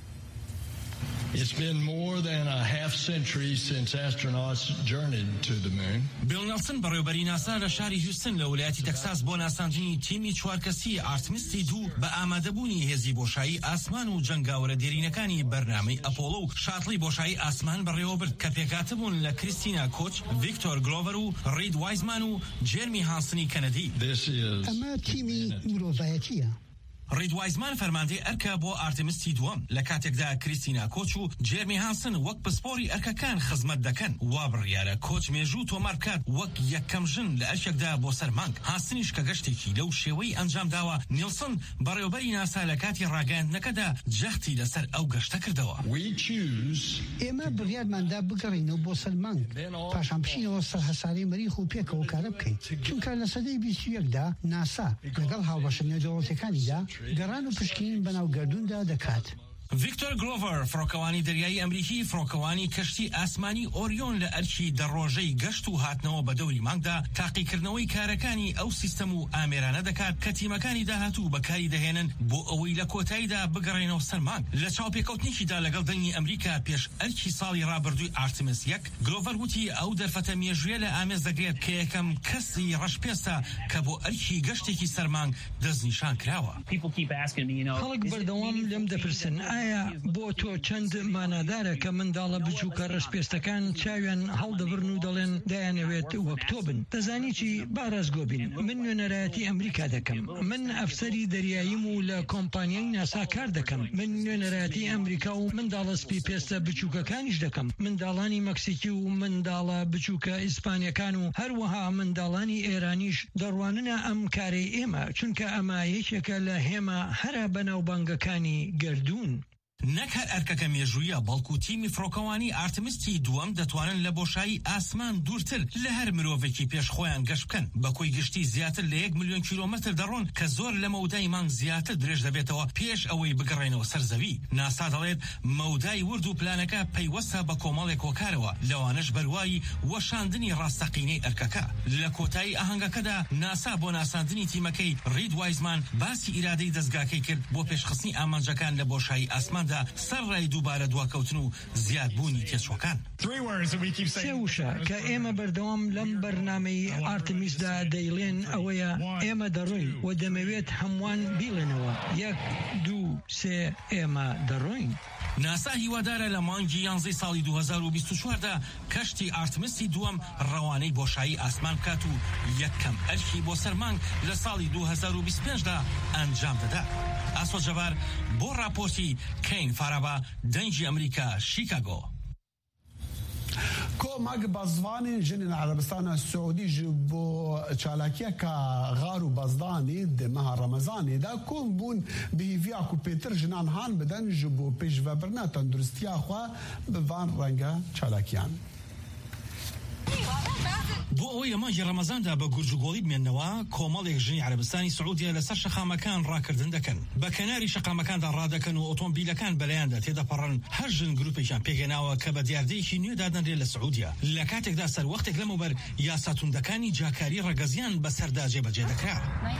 It's been more than a half century since astronauts journeyed to the moon. بیل نلسن بەڕێوەبەری ناسا لە شاری هیوستن لە ویلایەتی تەکساس بۆ ناساندنی تیمی 4 کەسی ئارتمیسی 2 بە ئامادەبوونی هێزی بۆشایی ئاسمان و جەنگاوەرە دێرینەکانی بەرنامەی ئەپۆڵۆ و شاتڵی بۆشایی ئاسمان بەڕێوەبرد کە پێکهاتەبوون لە کریستینا کۆچ، ڤیکتۆر گلۆڤەر و ڕید وایزمان و جێرمی هانسنی کەنەدی. ئەمە تیمی مرۆڤایەتیە. ڕید وایزمان فەرماندەی ئەرکە بۆ ئارتمیسی 2 لە کاتێکدا کریستینا کۆچ و جێرمی هانسن وەک پسپۆری ئەرکەکان خزمەت دەکەن. وا بڕیارە کۆچ مێژوو تۆمار بکات وەک یەکەم ژن لە ئەرکێکدا بۆ سەر مانگ. هانسنیش کە گەشتێکی لەو شێوەی ئەنجام داوە، نیلسن بەڕێوەبەری ناسا لە کاتی ڕاگەاندنەکەدا جەختی لەسەر ئەو گەشتە کردەوە. ئێمە بڕیارماندا بگەڕینەوە بۆ سەر مانگ پاشان بشینەوە سەر هەساری مەریخ و پێکەوە کارە بکەین. چونکە لە سەدەی 21دا ناسا لەگەڵ هاوبەشە نێودەوڵەتیەکانیدا گەڕان و پشکین بەناو گەردووندا دەکات. ڤیکتۆر گلۆڤەر فڕۆکەوانی دەریایی ئەمریکی فڕۆکەوانی کەشتی ئاسمانی ئۆریۆن لە ئەرکی دەڕۆژەی گەشت و هاتنەوە بە دەوری مانگدا تاقیکردنەوەی کارەکانی ئەو سیستەم و ئامێرانە دەکات کە تیمەکانی داهاتوو بەکاری دەهێنن بۆ ئەوەی لە کۆتاییدا بگەڕێنەوە سەر مانگ. لە چاوپێکەوتنێکیدا لەگەڵ دەنگی ئەمریکا پێش ئەرکی ساڵی ڕابردووی ئارتمیس 1 گلۆڤەر وتی ئەو دەرفەتە مێژوویە لە ئامێز دەگرێت کە یەکەم کەسی ڕەشپێستە کە بۆ ئەرکی گەشتێکی سەر مانگ دەستنیشان کراوە. خەڵک بەردەوام لێم دەپرسن ئایا بۆ تۆ چەند مانادارە کە منداڵە بچووکە ڕەشپێستەکان چاویان هەڵدەبرن و دەڵێن دایانەوێت وەک تۆ بن. دەزانی چی باڕازگۆ بین، من نوێنەرایەتی ئەمریکا دەکەم، من ئەفسەری دەریاییم و لە کۆمپانیای ناسا کار دەکەم، من نوێنەرایەتی ئەمریکا و منداڵە سپی پێستە بچووکەکانیش دەکەم، منداڵانی مەکسیکی و منداڵە بچووکە ئیسپانیەکان و هەروەها منداڵانی ئێرانیش دەڕواننە ئەم کارەی ئێمە، چونکە ئەمە یەکێکە لە هێمە هەرە بەناوبانگەکانی گەردوون. نەک هەر ئەرکەکە مێژوویە بەڵکو تیمی فڕۆکەوانی ئارتمیسی 2 دەتوانن لە بۆشایی ئاسمان دوورتر لە هەر مرۆڤێکی پێش خۆیان گەشت بکەن. بەکۆی گشتی زیاتر لە 1 ملیۆن کیلۆمەتر دەڕۆن کە زۆر لە مەودای مانگ زیاتر درێژ دەبێتەوە پێش ئەوەی بگەڕێنەوە سەر زەوی. ناسا دەڵێت مەودای ورد و پلانەکە پەیوەستە بە کۆمەڵێک هۆکارەوە، لەوانەش بەروایی وەشاندنی ڕاستەقینەی ئەرکەکە. لە کۆتایی ئاهەنگەکەدا ناسا بۆ ناساندنی تیمەکەی ڕید وایزمان باسی ئیرادەی دەستگاکەی کرد بۆ پێشخستنی ئامانجەکان لە بۆشایی ئاسمان سەرڕای دووبارە دواکەوتن و زیادبوونی تێچوەکان. سێ وشە کە ئێمە بەردەوام لەم بەرنامەی ئارتمیسدا دەیڵێن ئەوەیە ئێمە دەڕۆین و دەمەوێت هەمووان بیڵێنەوە 1 2 3 ئێمە دەڕۆین. ناسا هیوادارە لە مانگی 11 ساڵی 2024دا کەشتی ئارتمیسی 2 ڕەوانەی بۆشایی ئاسمان بکات و یەکەم ئەرکی بۆ سەر مانگ لە ساڵی 2025دا ئەنجام دەدات. ئاسۆ جەبار بۆ راپۆرتی کەین فارابا دەنگی ئەمریکا شیکاگۆ. کۆمەک بەزوانên jinên Erebistana Siûdî ji bo çalakiyeka xar û bezdanê di meha Remezanê de kom bûn bi hêviya ku pêtir jinan han bidin ji bo pêşvebirina tenduristiya xwe bi van renga çalakiyan. بۆ ئەوەی لە مانگی ڕەمەزاندا بە گورجوگۆڵی بمێننەوە کۆمەڵێک ژنی عەرەبستانی سعودیە لەسەر شەقامەکان ڕاکردن دەکەن بە کەناری شەقامەکاندا ڕادەکەن و ئۆتۆمبیلەکان بەلایاندا تێدەپەڕن هەر ژن گروپێکیان پێگەناوە کە بە دیاردەیەکی نوێ دادەنرێت لە سعودیا لە کاتێکدا سەر وەختێک لەمەوبەر یاساتوندەکانی جاکاری ڕەگەزیان بەسەردا جێبەجێ دەکرا.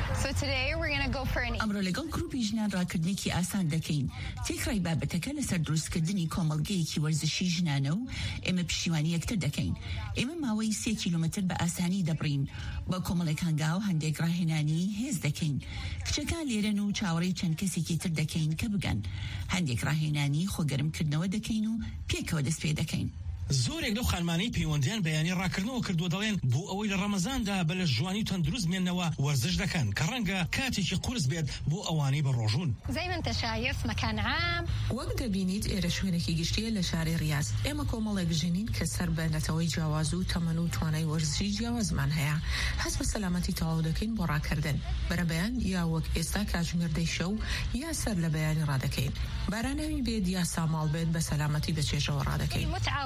ئەمڕۆ لەگەڵ گروپی ژنان ڕاکردنێکی ئاسان دەکەین تێکڕای بابەتەکە لەسەر دروستکردنی کۆمەڵگەیەکی وەرزشی ژنانە و ئێمە پشتیوانی یەکتر دەکەین. ئێمە ماوەی 3 کیلومتر بە ئاسانی دەبڕین بە کۆمەڵێک هەنگاو هەندێک ڕاهێنانی هێز دەکەین کچەکان لێرەن و چاوەڕێی چەند کەسێکی تر دەکەین کە بگەن هەندێک ڕاهێنانی خۆگەرمکردنەوە دەکەین و پێکەوە دەست پێ دەکەین. زۆرێک لەو خانمانەی پەیوەندیان بەیانی ڕاکردنەوە کردووە دەڵێن بۆ ئەوەی لە ڕەمەزاندا بە لە جوانی و تەندروست بمێننەوە وەرزش دەکەن کە ڕەنگە کاتێکی قورس بێت بۆ ئەوانەی بە ڕۆژون. وەک دەبینیت ئێرە شوێنێکی گشتیە لە شاری ڕیاض. ئێمە کۆمەڵێک ژنین کە سەر بە نەتەوەی جیاواز و تەمەن و توانای وەرزشی جیاوازمان هەیە هەست بە سەلامەتی تەواو دەکەین بۆ ڕاکردن بەرەبەیان یا وەک ئێستا کاتژمێردەی شەو یا سەر لە بەیانی ڕادەکەین باراناوی بێت یا ساماڵ بێت بە سەلامەتی بەچێژەوە ڕادەکەین.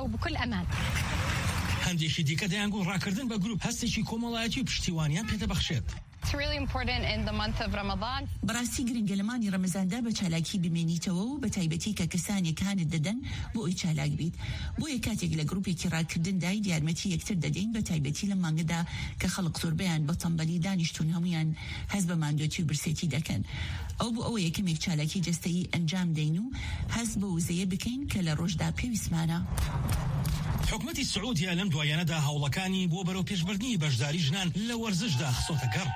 هەندێکی دیکە دەیانگو ڕاکردن بە گروپ هەستێکی کۆمەڵایەتی و پشتیوانیان پێدەبەخشێت. بەڕاستی گرنگە لەمانی ڕەمەزاندا بە چالاکی بمێنیتەوە و بە تایبەتی کە کەسانێک هانت دەدەن بۆ ئەوی چالاک بیت بۆیە کاتێک لە گروپێکی ڕاکردندای یارمەتی یەکتر دەدەین بە تایبەتی لە مانگەدا کە خەڵک زۆربەیان بە تەمبەلی دانیشتون هەمویان هەست بە ماندۆتی و برسێتی دەکەن ئەو بۆ ئەوە یەکەمێک چالاکی جەستەیی ئەنجام دەین و هەست بە وزەیە بکەین کە لە ڕۆژدا پێویستمانە. حکومەتی سعودیا لەم دوایانەدا هەوڵەکانی بۆ بەرەو پێشبردنی بەشداری ژنان لە وەرزشدا خسۆتە گەڕ.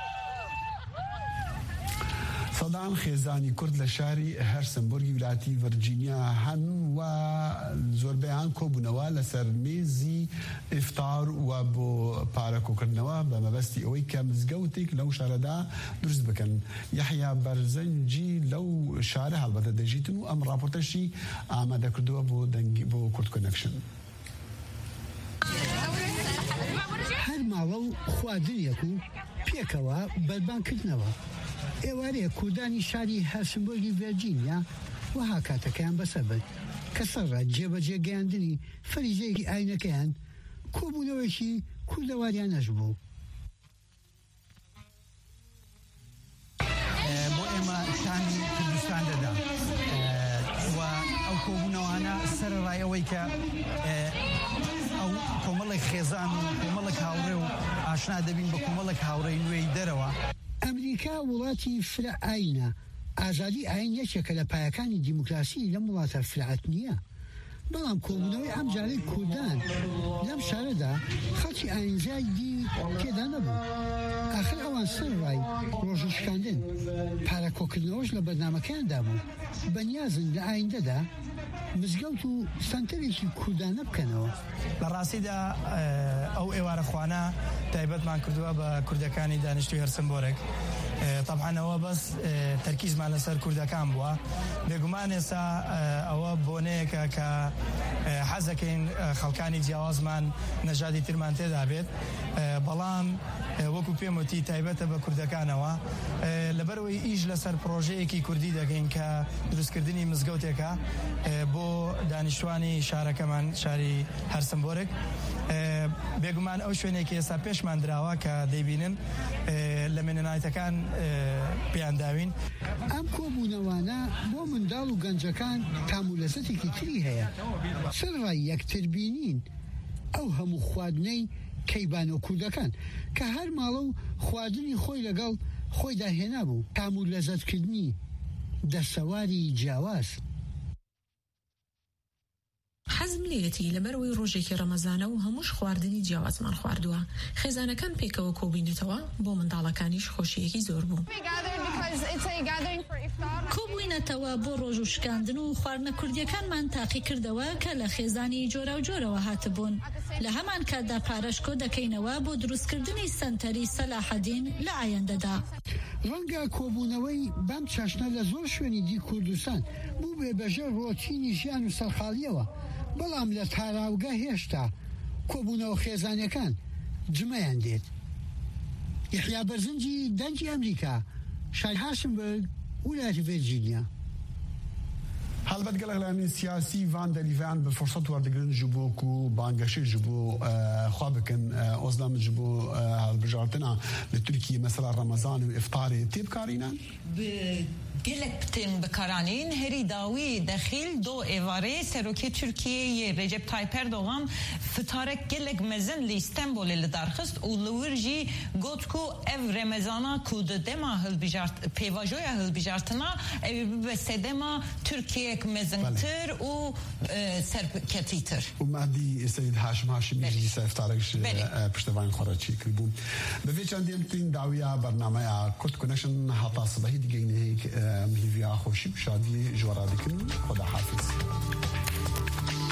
سەدان خێزانی کورد لە شاری هەرسنبورگی ویلایەتی ڤەرجینیا هەن و زۆربەیان کۆبوونەوە لەسەر مێزی ئیفتار و بۆ پارەکۆکردنەوە بە مەبەستی ئەوەی کە مزگەوتێک لەو شارەدا دروست بکەن. یەحیا بەرزەنجی لەو شارە هەڵبەتە دەژیتن و ئەم راپۆرتەشی ئامادەکردووە بۆ کورد کۆنەکشن. هەر ماوە و خواردنێک و پێکەوە بەربانکردنەوە ئێوارەیە کوردانی شاری هەرسنبورگی ڤەرجینیا وەها کاتەکەیان بەسەر بێت کە سەرڕا جێبەجێگەیاندنی فەریزەیەکی ئاینەکەیان کۆبوونەوەیەکی کوردەواریان نەژبوو. بۆ ئێمە شانی کوردستان دەدا و ئەو کۆبوونەوانە سەرڕای کە ئەو کۆمەڵێک خێزان و کۆمەڵێک هاوڕێ و ئاشنا دەبین بە کۆمەڵێک هاوڕێی نوێی دەرەوە. ئەمریکا وڵاتی فرە ئاینە ئازادی ئاین یەکێکە لە پایەکانی دیموکراسی لەم وڵاتە فرعەت نییە بەڵام کۆبوونەوەی ئەم جارەی کوردان لەم شارەدا خەڵکی ئاینزایی تێدا نەبوو ئاخر ئەوان سەرڕای ڕۆژشکاندن پارەکۆکردنەوەش لە بەرنامەکەیاندا بوو بەنیازن لە ئایندەدا مزگەوت و سنتەرێکی کوردانە بکەنەوە. لە ڕاستیدا ئەو ئێوارە خوانە تایبەتمان کردووە بە کوردەکانی دانیشتووی هەرسنبۆرێک طبعاًەوە بەس تەرکیزمان لەسەر کوردەکان بووە بێگومان ئێستا ئەوە بۆنەیەکە کە حەزەکەین خەڵکانی جیاوازمان نەژادی ترمان تێدا بێت بەڵام وەکو پێم وتی تایبەتە بە کوردەکانەوە لەبەرەوەی ئیش لەسەر پرۆژەیەکی کوردی دەکەین کە دروستکردنی مزگەوتێکە بۆ دانیشتوانی شارەکەمان شاری هەرسنبۆرێک بێگومان ئەو شوێنێکی ئێستا پێشمان دراوە کە دەیبینن لە مێنەنایەتەکان پێیانداوین. ئەم کۆبوونەوانە بۆ منداڵ و گەنجەکان تامولەزەتێکی تری هەیە سەرڕای یەکتر بینین ئەو هەموو خواردنەی کەیبان و کوردەکان کە هەر ماڵە و خواردنی خۆی لەگەڵ خۆیدا هێنا بوو تامولەزەتکردنی دەسەواری جیاواز. حەزم لێتی لەبەرەوەی ڕۆژێکی ڕەمەزانە و هەمووش خواردنی جیاوازمان خواردووە خێزانەکان پێکەوە کۆبوونێتەوە بۆ منداڵەکانیش خۆشیەکی زۆر بوو. کۆبووینەتەوە بۆ ڕۆژ و شکاندن و خواردنە کوردیەکانمان تاقی کردەوە کە لە خێزانی جۆرە و جۆرەوە هاتبوون لە هەمان کاتدا پارەشکۆ دەکەینەوە بۆ دروستکردنی سەنتەری سەلاحەدین لە ئایندەدا. ڕەنگە کۆبوونەوەی بەم چاشنە لە زۆر شوێنی دی کوردستان بوو بێبەژە ڕۆتینی ژیان و سەرخاڵیەوە بەڵام لە تاراوگە هێشتا کۆبوونەوە خێزانەکان جمەیان دێت. یحیا بەرزنجی دەنجی ئەمریکا شاری هەرسنبورگ ویلایەتی ڤەرجینیا. البته گلگلانی سیاسی وان دلیوان به فرصت وردگرن جبو کو بانگشی جبو خواب کن ازدام جبو هالبجارتنا لترکیه مثلا رمضان و افطار تیب کارینا گلکتن بکارانین هری داوی داخل دو ایواره سروکی ترکیه رجب تایپ اردوغان فتارک گلک مزن لی استانبول لدارخست و لورجی گوت کو او رمضانا کود دما هل بجارت پیواجوی هل بجارتنا به سدما ترکیه مزنتر و سرکتیتر و مهدی سید هاشمی مجلس افطارش پشتوان خراجی کردیم به ویچندیم تین داویا برنامه کد کنشن حتا صبحی دیگه اینه هیک مهیویا خوشی بشادی جوارا دکن خدا حافظ